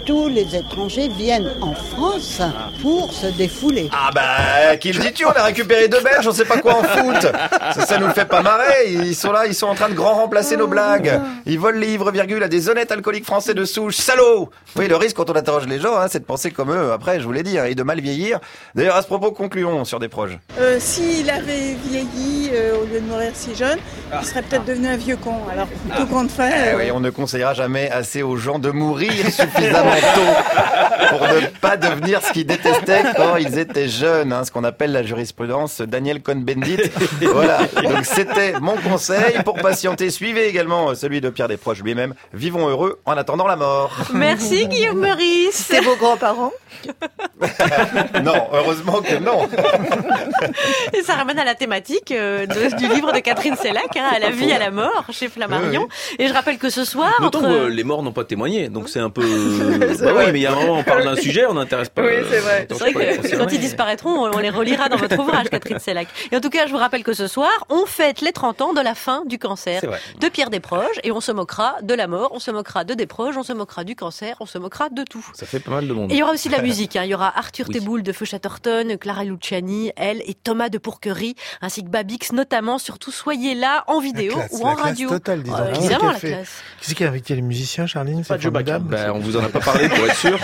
T: tous les étrangers viennent en France pour se défouler.
B: Ah bah, qui le dis-tu? On a récupéré 2 Belges, on sait pas quoi en foot. Ça nous le fait pas marrer. Ils sont là, ils sont en train de grand remplacer nos blagues. Ils volent les livres-virgules à des honnêtes alcooliques français de souche. Salauds! Oui, le risque quand on interroge les gens, c'est de penser comme eux. Après, je vous l'ai dit, et de mal vieillir. D'ailleurs, à ce propos, concluons sur des proches.
U: S'il avait vieilli au lieu de mourir si jeune, il serait peut-être devenu un vieux con. Alors, plutôt qu'on de faire...
B: Oui, on ne conseillera jamais assez aux gens de mourir suffisamment tôt pour ne pas devenir ce qu'ils détestaient quand ils étaient jeunes, ce qu'on appelle la jurisprudence Daniel Cohn-Bendit. Voilà, donc c'était mon conseil. Pour patienter, suivez également celui de Pierre Desproges lui-même. Vivons heureux en attendant la mort.
A: Merci Guillaume Meurice.
J: C'est vos grands-parents?
B: Non, heureusement que non.
A: Et ça ramène à la thématique du livre de Catherine Sellac, à la vie, à la mort, chez Flammarion. Et je rappelle que ce soir...
D: Notons que les morts n'ont pas témoigné, donc c'est un peu... oui, mais il y a un moment, on parle d'un sujet, on n'intéresse pas...
J: Oui, c'est vrai.
A: C'est vrai que quand ils disparaîtront, on les relira dans votre ouvrage, Catherine Sellac. Et en tout cas, je vous rappelle que ce soir, on fête les 30 ans de la fin du cancer de Pierre Desproges, et on se moquera de la mort, on se moquera de Desproges, on se moquera du cancer, on se moquera de tout.
D: Ça fait pas mal de monde.
A: Et il y aura aussi de la musique, il y aura Arthur Teboul de Feu Chatterton, Clara Luciani, elle et Thomas de Pourquerie, ainsi que Babix notamment. Surtout, soyez là en vidéo ou en radio.
G: Totale, disons.
A: Évidemment, la classe.
G: Qui c'est qui a invité les musiciens, Charline?
D: Pas Joe Bacan. On vous en a pas parlé pour être sûr.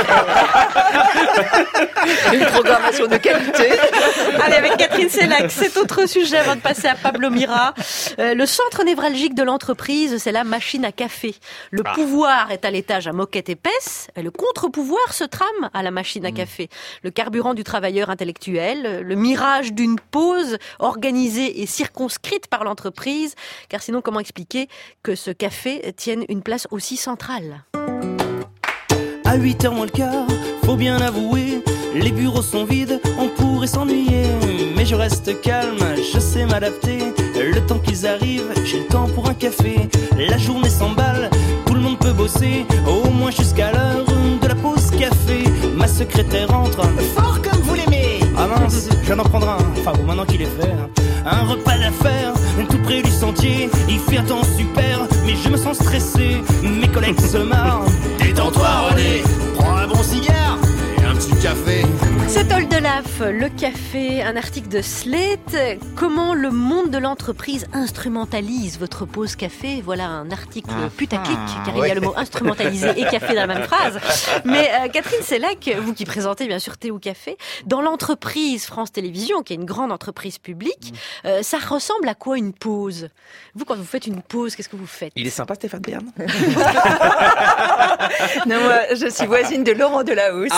J: Une programmation de qualité.
A: Allez, avec Catherine Sellac, c'est autre sujet avant de passer à Pablo Mira. Le centre névralgique de l'entreprise, c'est la machine à café. Le pouvoir est à l'étage à moquette épaisse, et le contre-pouvoir se trame à la machine à café. Le carburant du travailleur intellectuel, le mirage d'une pause organisée et circonscrite par l'entreprise, car sinon comment expliquer que ce café tienne une place aussi centrale?
V: À 8h moins le quart, faut bien avouer, les bureaux sont vides, on pourrait s'ennuyer. Mais je reste calme, je sais m'adapter. Le temps qu'ils arrivent, j'ai le temps pour un café. La journée s'emballe, tout le monde peut bosser, au moins jusqu'à l'heure de la pause café. Ma secrétaire entre, fort comme vous l'aimez. Ah mince, je viens d'en prendre un, enfin bon maintenant qu'il est fait. Un repas d'affaires, tout près du sentier. Il fait un temps super, mais je me sens stressé. Mes collègues se marrent. Détends-toi René, prends un bon cigare et un petit café.
A: C'est Oldelaf, le café, un article de Slate. Comment le monde de l'entreprise instrumentalise votre pause café. Voilà un article putaclic, car il y a le mot instrumentalisé et café dans la même phrase. Mais Catherine Sellac, vous qui présentez bien sûr Thé ou Café, dans l'entreprise France Télévisions, qui est une grande entreprise publique, ça ressemble à quoi une pause? Vous, quand vous faites une pause, qu'est-ce que vous faites?
D: Il est sympa Stéphane Bern.
J: Non, moi, je suis voisine de Laurent Delahousse.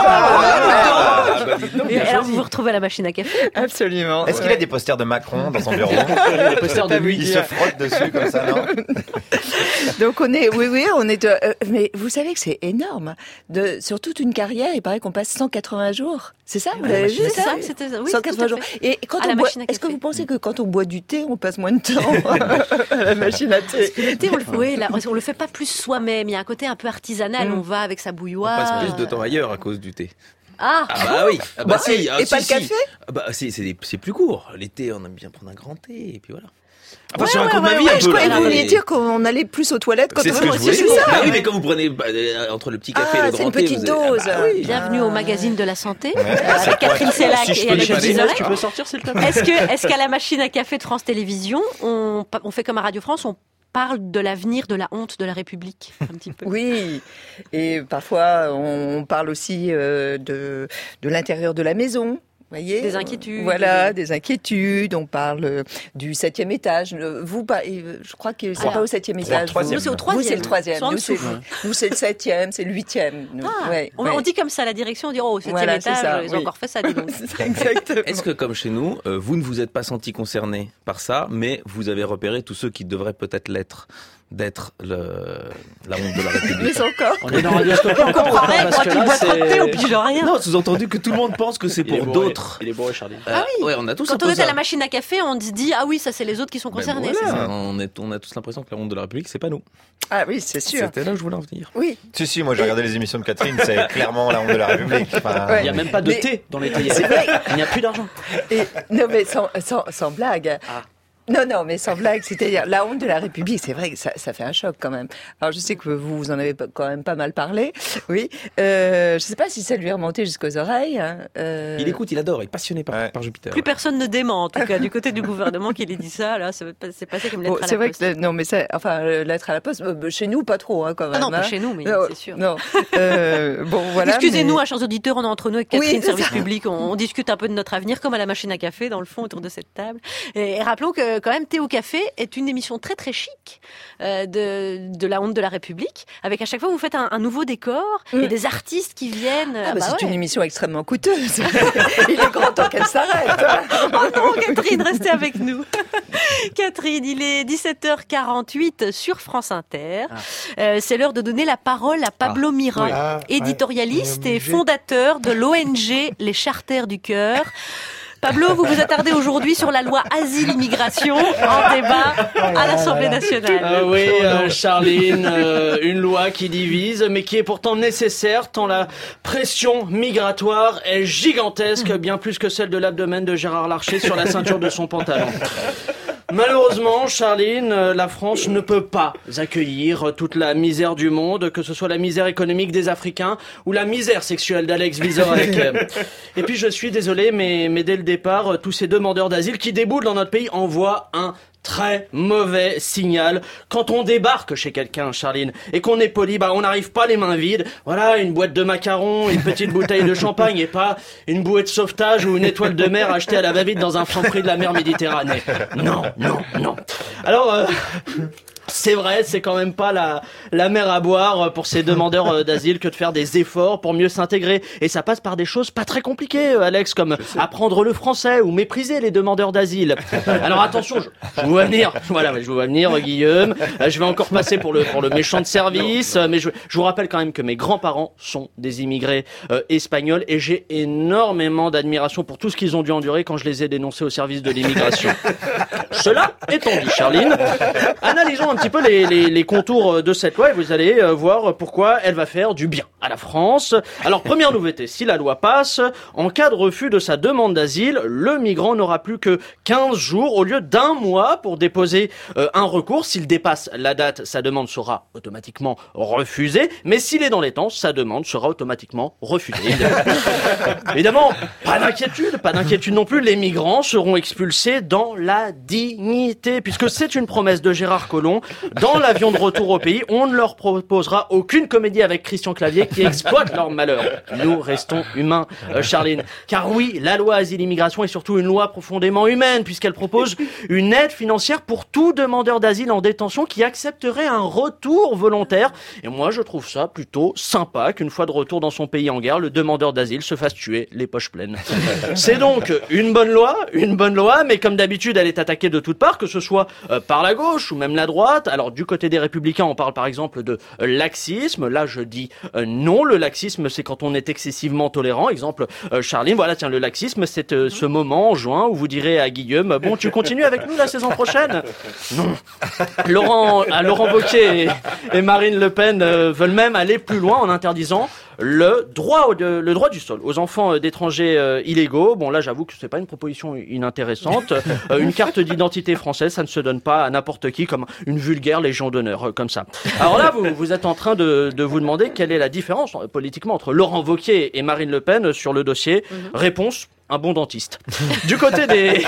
A: Et alors vous vous retrouvez à la machine à café?
J: Absolument.
B: Est-ce qu'il a des posters de Macron dans son bureau?
I: Des posters de lui.
B: Il se frotte dessus comme ça, non?
J: Donc on est, on est. Mais vous savez que c'est énorme. Sur toute une carrière, il paraît qu'on passe 180 jours. C'est ça, vous l'avez vu ça?
A: C'était ça. Oui,
J: 180 jours. Et quand on boit, est-ce que vous pensez que quand on boit du thé, on passe moins de temps à la machine à thé?
A: Parce que le thé, on le fait pas plus soi-même. Il y a un côté un peu artisanal. On va avec sa bouilloire.
D: On passe plus de temps ailleurs à cause du thé.
A: Ah
D: bah oui. Ah bah si.
J: Et pas le café?
D: Bah c'est plus court. L'été, on aime bien prendre un grand thé et puis voilà.
J: Enfin, sur un coup de ma vie, un peu. Je croyais que vous vouliez dire qu'on allait plus aux toilettes quand on
D: voulait.
J: C'est ça.
D: Ah oui, mais quand vous prenez entre le petit café et le grand thé,
J: c'est une petite dose.
A: Bienvenue au magazine de la santé avec Catherine Sellac et Alex Vizorek.
I: Tu peux sortir, s'il te plaît.
A: Est-ce qu'à la machine à café de France Télévisions, on fait comme à Radio France, on parle de l'avenir de la honte de la République, un petit peu?
J: Oui, et parfois on parle aussi de l'intérieur de la maison. Voyez,
A: des inquiétudes.
J: Voilà, des inquiétudes. On parle du 7e étage. Vous, je crois que c'est pas au 7e étage.
A: Nous, c'est au 3e.
J: Vous, c'est le 3e. Nous, c'est le 7e, c'est le 8e.
A: On dit comme ça, la direction, on dit, au 7e étage, ils ont encore fait ça, dis donc.
J: Exactement.
D: Est-ce que, comme chez nous, vous ne vous êtes pas senti concerné par ça, mais vous avez repéré tous ceux qui devraient peut-être l'être? D'être la honte de la République.
J: Mais encore.
I: On est dans Radioscope.
A: On comprend rien quand tu bois trop de thé, on pige rien.
D: Non, sous-entendu que tout le monde pense que c'est pour d'autres.
I: Il est bourré, Charlie.
A: Ah oui.
D: Ouais, on a tous
A: quand on est à la machine à café, on se dit, ah oui, ça c'est les autres qui sont concernés.
D: Voilà, on a tous l'impression que la honte de la République, c'est pas nous.
J: Ah oui, c'est sûr.
D: C'était là où je voulais en venir.
J: Oui.
B: Si, moi j'ai regardé les émissions de Catherine, c'est clairement la honte de la République.
I: Il n'y a même pas de thé dans les théiers.
J: C'est vrai.
I: Il n'y a plus d'argent.
J: Non mais sans blague. Non, mais sans blague, c'est-à-dire la honte de la République, c'est vrai que ça fait un choc quand même. Alors je sais que vous en avez quand même pas mal parlé, oui. Je sais pas si ça lui est remonté jusqu'aux oreilles. Hein.
D: Il écoute, il adore, il est passionné par Jupiter.
A: Plus personne ne dément, en tout cas, du côté du gouvernement qui ait dit ça, là, c'est passé comme lettre à la poste.
J: C'est vrai que, non, mais ça, enfin, lettre à la poste, chez nous, pas trop, hein, quand même.
A: Ah non, pas
J: hein.
A: chez nous, mais c'est sûr.
J: Non. Bon, voilà.
A: Excusez-nous, chers auditeurs, on est entre nous avec Catherine,
J: Oui,
A: service public, on discute un peu de notre avenir, comme à la machine à café, dans le fond, autour de cette table. Et rappelons que, quand même, Thé au café est une émission très très chic de la honte de la République, avec à chaque fois vous faites un nouveau décor et des artistes qui viennent.
J: C'est une émission extrêmement coûteuse. Il est grand temps qu'elle s'arrête.
A: Oh non, Catherine, restez avec nous. Catherine, il est 17h48 sur France Inter. C'est l'heure de donner la parole à Pablo Mira, éditorialiste et fondateur de l'ONG Les Charters du Cœur. Pablo, vous vous attardez aujourd'hui sur la loi Asile-Immigration en débat à l'Assemblée nationale.
I: Oui, Charline, une loi qui divise, mais qui est pourtant nécessaire tant la pression migratoire est gigantesque, bien plus que celle de l'abdomen de Gérard Larcher sur la ceinture de son pantalon. Malheureusement, Charline, la France ne peut pas accueillir toute la misère du monde, que ce soit la misère économique des Africains ou la misère sexuelle d'Alex Vizorek. Et puis je suis désolé, mais dès le départ, tous ces demandeurs d'asile qui déboulent dans notre pays envoient un très mauvais signal. Quand on débarque chez quelqu'un, Charline, et qu'on est poli, on n'arrive pas les mains vides. Voilà, une boîte de macarons, une petite bouteille de champagne et pas une bouée de sauvetage ou une étoile de mer achetée à la va-vite dans un Franprix de la mer Méditerranée. Non. Alors, c'est vrai, c'est quand même pas la mer à boire pour ces demandeurs d'asile que de faire des efforts pour mieux s'intégrer. Et ça passe par des choses pas très compliquées, Alex, comme apprendre le français ou mépriser les demandeurs d'asile. Alors attention, je vous vois venir. Voilà, je vous vois venir, Guillaume. Je vais encore passer pour le méchant de service, mais je vous rappelle quand même que mes grands-parents sont des immigrés espagnols et j'ai énormément d'admiration pour tout ce qu'ils ont dû endurer quand je les ai dénoncés au service de l'immigration. Cela étant dit, Charline, analysons un petit peu les contours de cette loi et vous allez voir pourquoi elle va faire du bien à la France. Alors, première nouveauté, si la loi passe, en cas de refus de sa demande d'asile, le migrant n'aura plus que 15 jours au lieu d'1 mois pour déposer un recours. S'il dépasse la date, sa demande sera automatiquement refusée, mais s'il est dans les temps, sa demande sera automatiquement refusée. Évidemment, pas d'inquiétude non plus, les migrants seront expulsés dans la dignité, puisque c'est une promesse de Gérard Collomb. Dans l'avion de retour au pays, on ne leur proposera aucune comédie avec Christian Clavier qui exploite leur malheur. Nous restons humains, Charline. Car oui, la loi Asile-Immigration est surtout une loi profondément humaine, puisqu'elle propose une aide financière pour tout demandeur d'asile en détention qui accepterait un retour volontaire. Et moi, je trouve ça plutôt sympa qu'une fois de retour dans son pays en guerre, le demandeur d'asile se fasse tuer les poches pleines. C'est donc une bonne loi, mais comme d'habitude, elle est attaquée de toutes parts, que ce soit par la gauche ou même la droite. Alors, du côté des Républicains, on parle par exemple de laxisme. Là, je dis non. Le laxisme, c'est quand on est excessivement tolérant. Exemple, Charline, voilà, tiens, le laxisme, c'est ce moment en juin où vous direz à Guillaume, bon, tu continues avec nous la saison prochaine? Non. Laurent Wauquiez et Marine Le Pen veulent même aller plus loin en interdisant le droit du sol aux enfants d'étrangers illégaux. Bon, là, j'avoue que c'est pas une proposition inintéressante. Une carte d'identité française, ça ne se donne pas à n'importe qui comme une vulgaire légion d'honneur, comme ça. Alors là, vous êtes en train de vous demander quelle est la différence politiquement entre Laurent Wauquiez et Marine Le Pen sur le dossier. Réponse: un bon dentiste. Du côté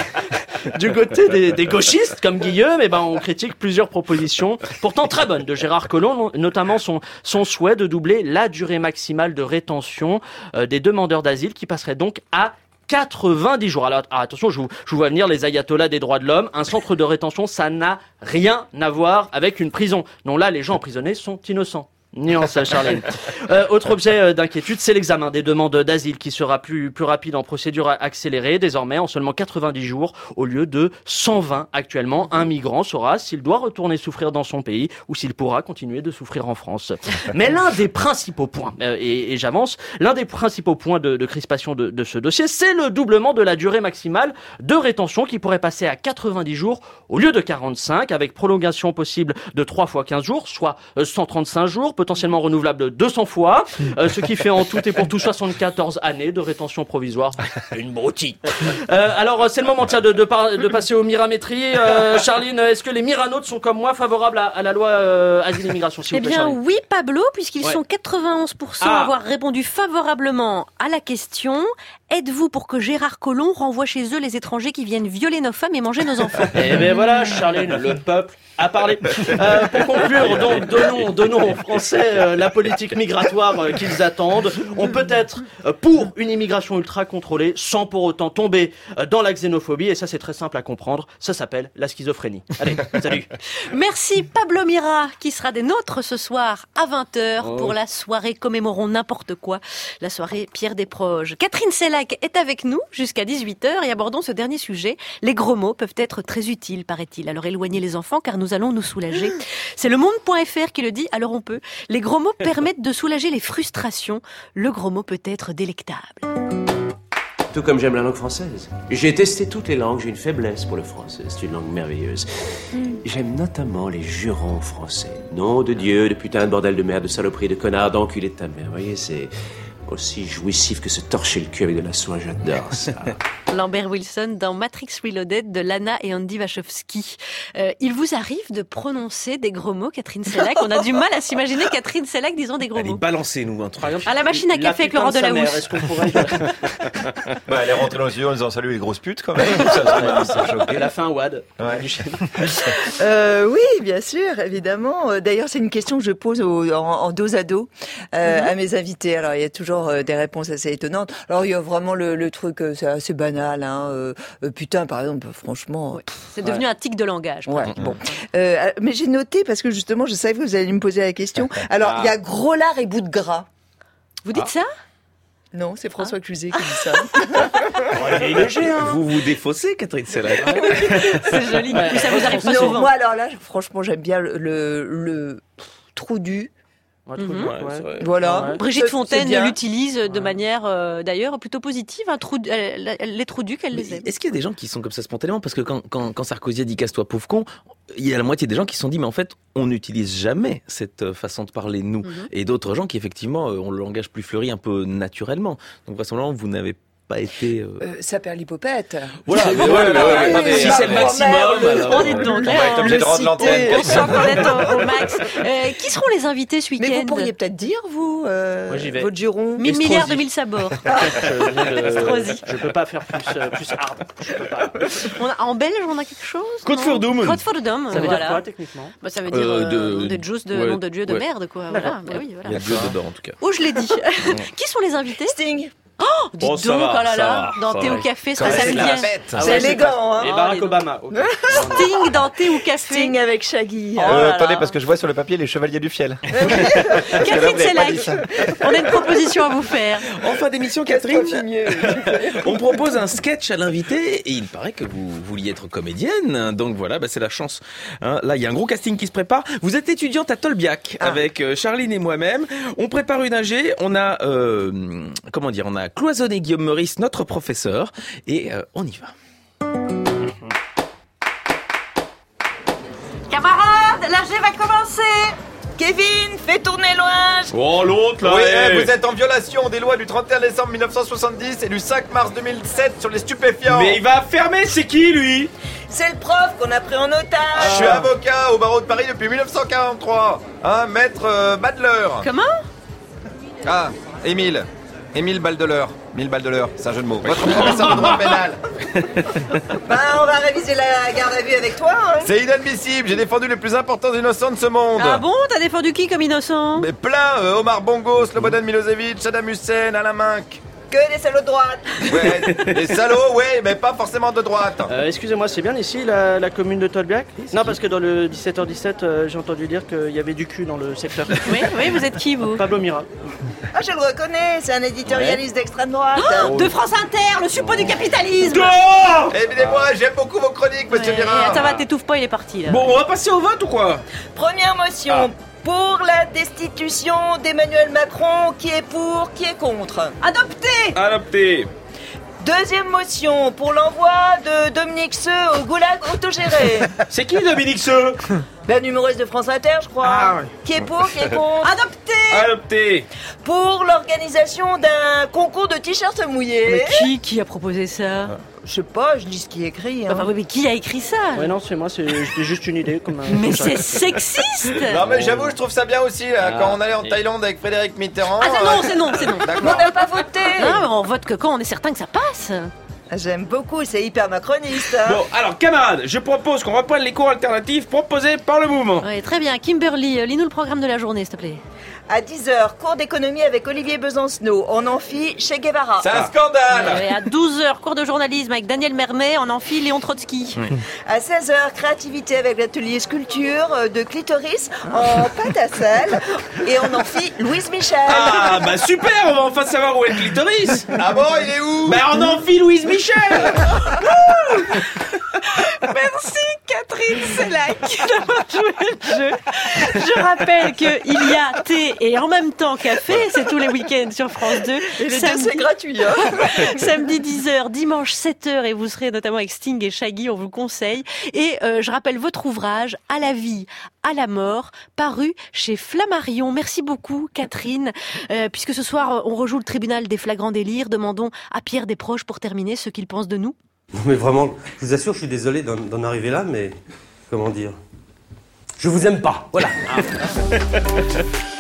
I: des gauchistes comme Guillaume, on critique plusieurs propositions pourtant très bonnes de Gérard Collomb, notamment son souhait de doubler la durée maximale de rétention des demandeurs d'asile qui passerait donc à 90 jours. Alors attention, je vous vois venir les ayatollahs des droits de l'homme. Un centre de rétention, ça n'a rien à voir avec une prison. Non, là, les gens emprisonnés sont innocents. Nuance, Charline. Autre objet d'inquiétude, c'est l'examen des demandes d'asile qui sera plus rapide en procédure accélérée, désormais en seulement 90 jours au lieu de 120 actuellement. Un migrant saura s'il doit retourner souffrir dans son pays ou s'il pourra continuer de souffrir en France. Mais l'un des principaux points, et j'avance, l'un des principaux points de crispation de ce dossier, c'est le doublement de la durée maximale de rétention qui pourrait passer à 90 jours au lieu de 45, avec prolongation possible de 3 fois 15 jours, soit 135 jours, potentiellement renouvelable 200 fois, ce qui fait en tout et pour tout 74 années de rétention provisoire. Une broutille. Alors, c'est le moment de passer aux miramétries. Charline, est-ce que les miranautes sont comme moi favorables à la loi asile et immigration, s'il vous plaît, Charline ?
A: Oui, Pablo, puisqu'ils sont 91% à avoir répondu favorablement à la question. Êtes-vous pour que Gérard Collomb renvoie chez eux les étrangers qui viennent violer nos femmes et manger nos enfants ?
I: Eh bien voilà, Charline, le peuple a parlé. Pour conclure, donc, donnons aux Français la politique migratoire qu'ils attendent. On peut être pour une immigration ultra contrôlée sans pour autant tomber dans la xénophobie. Et ça, c'est très simple à comprendre. Ça s'appelle la schizophrénie. Allez, salut.
A: Merci Pablo Mira, qui sera des nôtres ce soir à 20h pour la soirée Commémorons n'importe quoi, la soirée Pierre Desproges. Catherine Sellac est avec nous jusqu'à 18h et abordons ce dernier sujet. Les gros mots peuvent être très utiles, paraît-il. Alors éloignez les enfants car nous allons nous soulager. C'est le monde.fr qui le dit, alors on peut. Les gros mots permettent de soulager les frustrations. Le gros mot peut être délectable.
C: Tout comme j'aime la langue française. J'ai testé toutes les langues, j'ai une faiblesse pour le français. C'est une langue merveilleuse. J'aime notamment les jurons français. Nom de Dieu, de putain, de bordel de merde, de saloperie, de connard, d'enculé de ta mère. Vous voyez, c'est aussi jouissif que se torcher le cul avec de la soie, j'adore ça.
A: Lambert Wilson dans Matrix Reloaded de Lana et Andy Wachowski. Il vous arrive de prononcer des gros mots, Catherine Sellac ? On a du mal à s'imaginer Catherine Sellac disant des gros mots.
D: Balancez-nous un truc.
A: À la machine à café avec Laurent Delahousse.
I: Est-ce qu'on pourrait...
B: Elle est rentrée dans le studio en disant salut les grosses putes quand même.
I: La fin Wad.
J: Oui, bien sûr, évidemment. D'ailleurs, c'est une question que je pose en dos à dos à mes invités. Alors, il y a toujours des réponses assez étonnantes. Alors, il y a vraiment le truc, c'est assez banal. Putain, par exemple, franchement...
A: C'est devenu un tic de langage.
J: Ouais, bon. Mais j'ai noté, parce que justement, je savais que vous alliez me poser la question. Alors, il y a gros lard et bout de gras.
A: Vous dites ça ?
J: Non, c'est François Cluzet qui dit ça.
D: Il est léger, hein. Vous vous défaussez, Catherine Sellac.
A: C'est joli, mais ça vous arrive pas souvent.
J: Moi, alors là, franchement, j'aime bien le trou du. Voilà.
A: Brigitte Fontaine l'utilise de manière d'ailleurs plutôt positive. Les trous du qu'elle les aime.
D: Est-ce qu'il y a des gens qui sont comme ça spontanément ? Parce que quand Sarkozy a dit casse-toi pauvre con, il y a la moitié des gens qui se sont dit mais en fait on n'utilise jamais cette façon de parler nous. Et d'autres gens qui effectivement ont le langage plus fleuri un peu naturellement. Donc vraisemblablement vous n'avez pas été...
J: Ça perd l'hypopète.
D: Voilà, mais si c'est le maximum...
A: On est donc là, on sent qu'on est au max. Qui seront les invités ce week-end ?
J: Mais vous pourriez peut-être dire, vous, votre juron.
A: 1000 milliards de 1000 sabords.
I: Je peux pas faire plus hard. Je peux pas.
A: En belge, on a quelque chose ?
D: Godverdomme.
I: Ça veut dire quoi, techniquement ?
A: Ça veut dire de Juice de nom de Dieu de merde, quoi.
D: Il y a Dieu dedans, en tout cas.
A: Oh, je l'ai dit. Qui sont les invités ?
J: Sting.
A: Oh, dites donc, dans Thé ou Café, ça me vient.
J: C'est élégant, hein.
I: Et Barack Obama.
A: Sting dans Thé ou Café.
J: Sting avec Shaggy.
B: Attendez, parce que je vois sur le papier les Chevaliers du Fiel.
A: Catherine Sellac, on a une proposition à vous faire.
D: En fin d'émission, Catherine, on propose un sketch à l'invité et il paraît que vous vouliez être comédienne. Donc voilà, c'est la chance. Là, il y a un gros casting qui se prépare. Vous êtes étudiante à Tolbiac avec Charline et moi-même. On prépare une AG. On a, on a cloisonné Guillaume Meurice, notre professeur, et on y va.
A: Camarades, l'AG va commencer.
J: Kevin, fais tourner l'ouinge.
D: Oh, l'autre, là.
B: Oui, vous êtes en violation des lois du 31 décembre 1970 et du 5 mars 2007 sur les stupéfiants.
D: Mais il va fermer, c'est qui, lui ?
J: C'est le prof qu'on a pris en otage.
B: Je suis avocat au barreau de Paris depuis 1943. Maître Badler.
A: Comment ?
B: Émile Baldeleur. 1000 balles de l'heure, c'est un jeu de mots. Votre professeur de droit pénal.
J: On va réviser la garde à vue avec toi. Hein.
B: C'est inadmissible, j'ai défendu les plus importants innocents de ce monde.
A: Ah bon, t'as défendu qui comme innocent ?
B: Mais plein, Omar Bongo, Slobodan Milosevic, Saddam Hussein, Alain Minck.
J: Que des salauds de droite.
B: Ouais, des salauds, ouais, mais pas forcément de droite.
I: Excusez-moi, c'est bien ici la commune de Tolbiac ? Non, parce que dans le 17h17, j'ai entendu dire qu'il y avait du cul dans le secteur.
A: Oui, vous êtes qui, vous ?
I: Pablo Mira.
J: Ah, je le reconnais, c'est un éditorialiste d'extrême droite.
A: De France Inter, le suppôt du capitalisme.
B: Évidemment, j'aime beaucoup vos chroniques, monsieur Mira.
A: Ça va, t'étouffe pas, il est parti. Là.
D: Bon, on va passer au vote ou quoi ?
J: Première motion. Pour la destitution d'Emmanuel Macron, qui est pour, qui est contre ?
D: Adopté.
J: Deuxième motion, pour l'envoi de Dominique Seux au goulag autogéré.
D: C'est qui Dominique Seux ?
J: Ben, humoriste de France Inter, je crois.
D: Ah, ouais.
J: Qui est pour, qui est contre.
D: Adopté.
J: Pour l'organisation d'un concours de t-shirts mouillés.
A: Mais qui a proposé ça?
J: Je sais pas, je lis ce qui est écrit.
A: Enfin oui, mais qui a écrit ça?
I: Ouais, non, c'est moi, c'était juste une idée.
A: Mais c'est sexiste.
B: Non mais j'avoue, je trouve ça bien aussi quand on allait en Thaïlande avec Frédéric Mitterrand.
A: Ah c'est non.
B: D'accord.
J: On n'a pas voté.
A: Non, mais on vote que quand on est certain que ça passe.
J: J'aime beaucoup, c'est hyper macroniste.
D: Bon, alors camarades, je propose qu'on reprenne les cours alternatifs proposés par le mouvement.
A: Ouais, très bien. Kimberly, lis-nous le programme de la journée, s'il te plaît.
J: À 10h, cours d'économie avec Olivier Besancenot, en amphi chez Guevara.
B: C'est un scandale.
A: Et à 12h, cours de journalisme avec Daniel Mermet, en amphi Léon Trotsky.
J: À 16h, créativité avec l'atelier sculpture de clitoris en pâte à sel et en amphi Louise Michel.
D: Ah bah super, on va enfin savoir où est le clitoris.
B: Ah bon, il est où?
D: Bah on amphi Louise Michel.
A: Merci Catherine Sellac d'avoir joué le jeu. Je rappelle qu'il y a thé et en même temps café, c'est tous les week-ends sur France 2.
J: Et les deux, c'est gratuit. Hein.
A: Samedi 10h, dimanche 7h, et vous serez notamment avec Sting et Shaggy, on vous conseille. Et je rappelle votre ouvrage, À la vie, à la mort, paru chez Flammarion. Merci beaucoup Catherine. Puisque ce soir, on rejoue le tribunal des flagrants délires, demandons à Pierre Desproges pour terminer ce qu'il pense de nous.
E: Non mais vraiment, je vous assure, je suis désolé d'en arriver là, mais comment dire, je vous aime pas, voilà.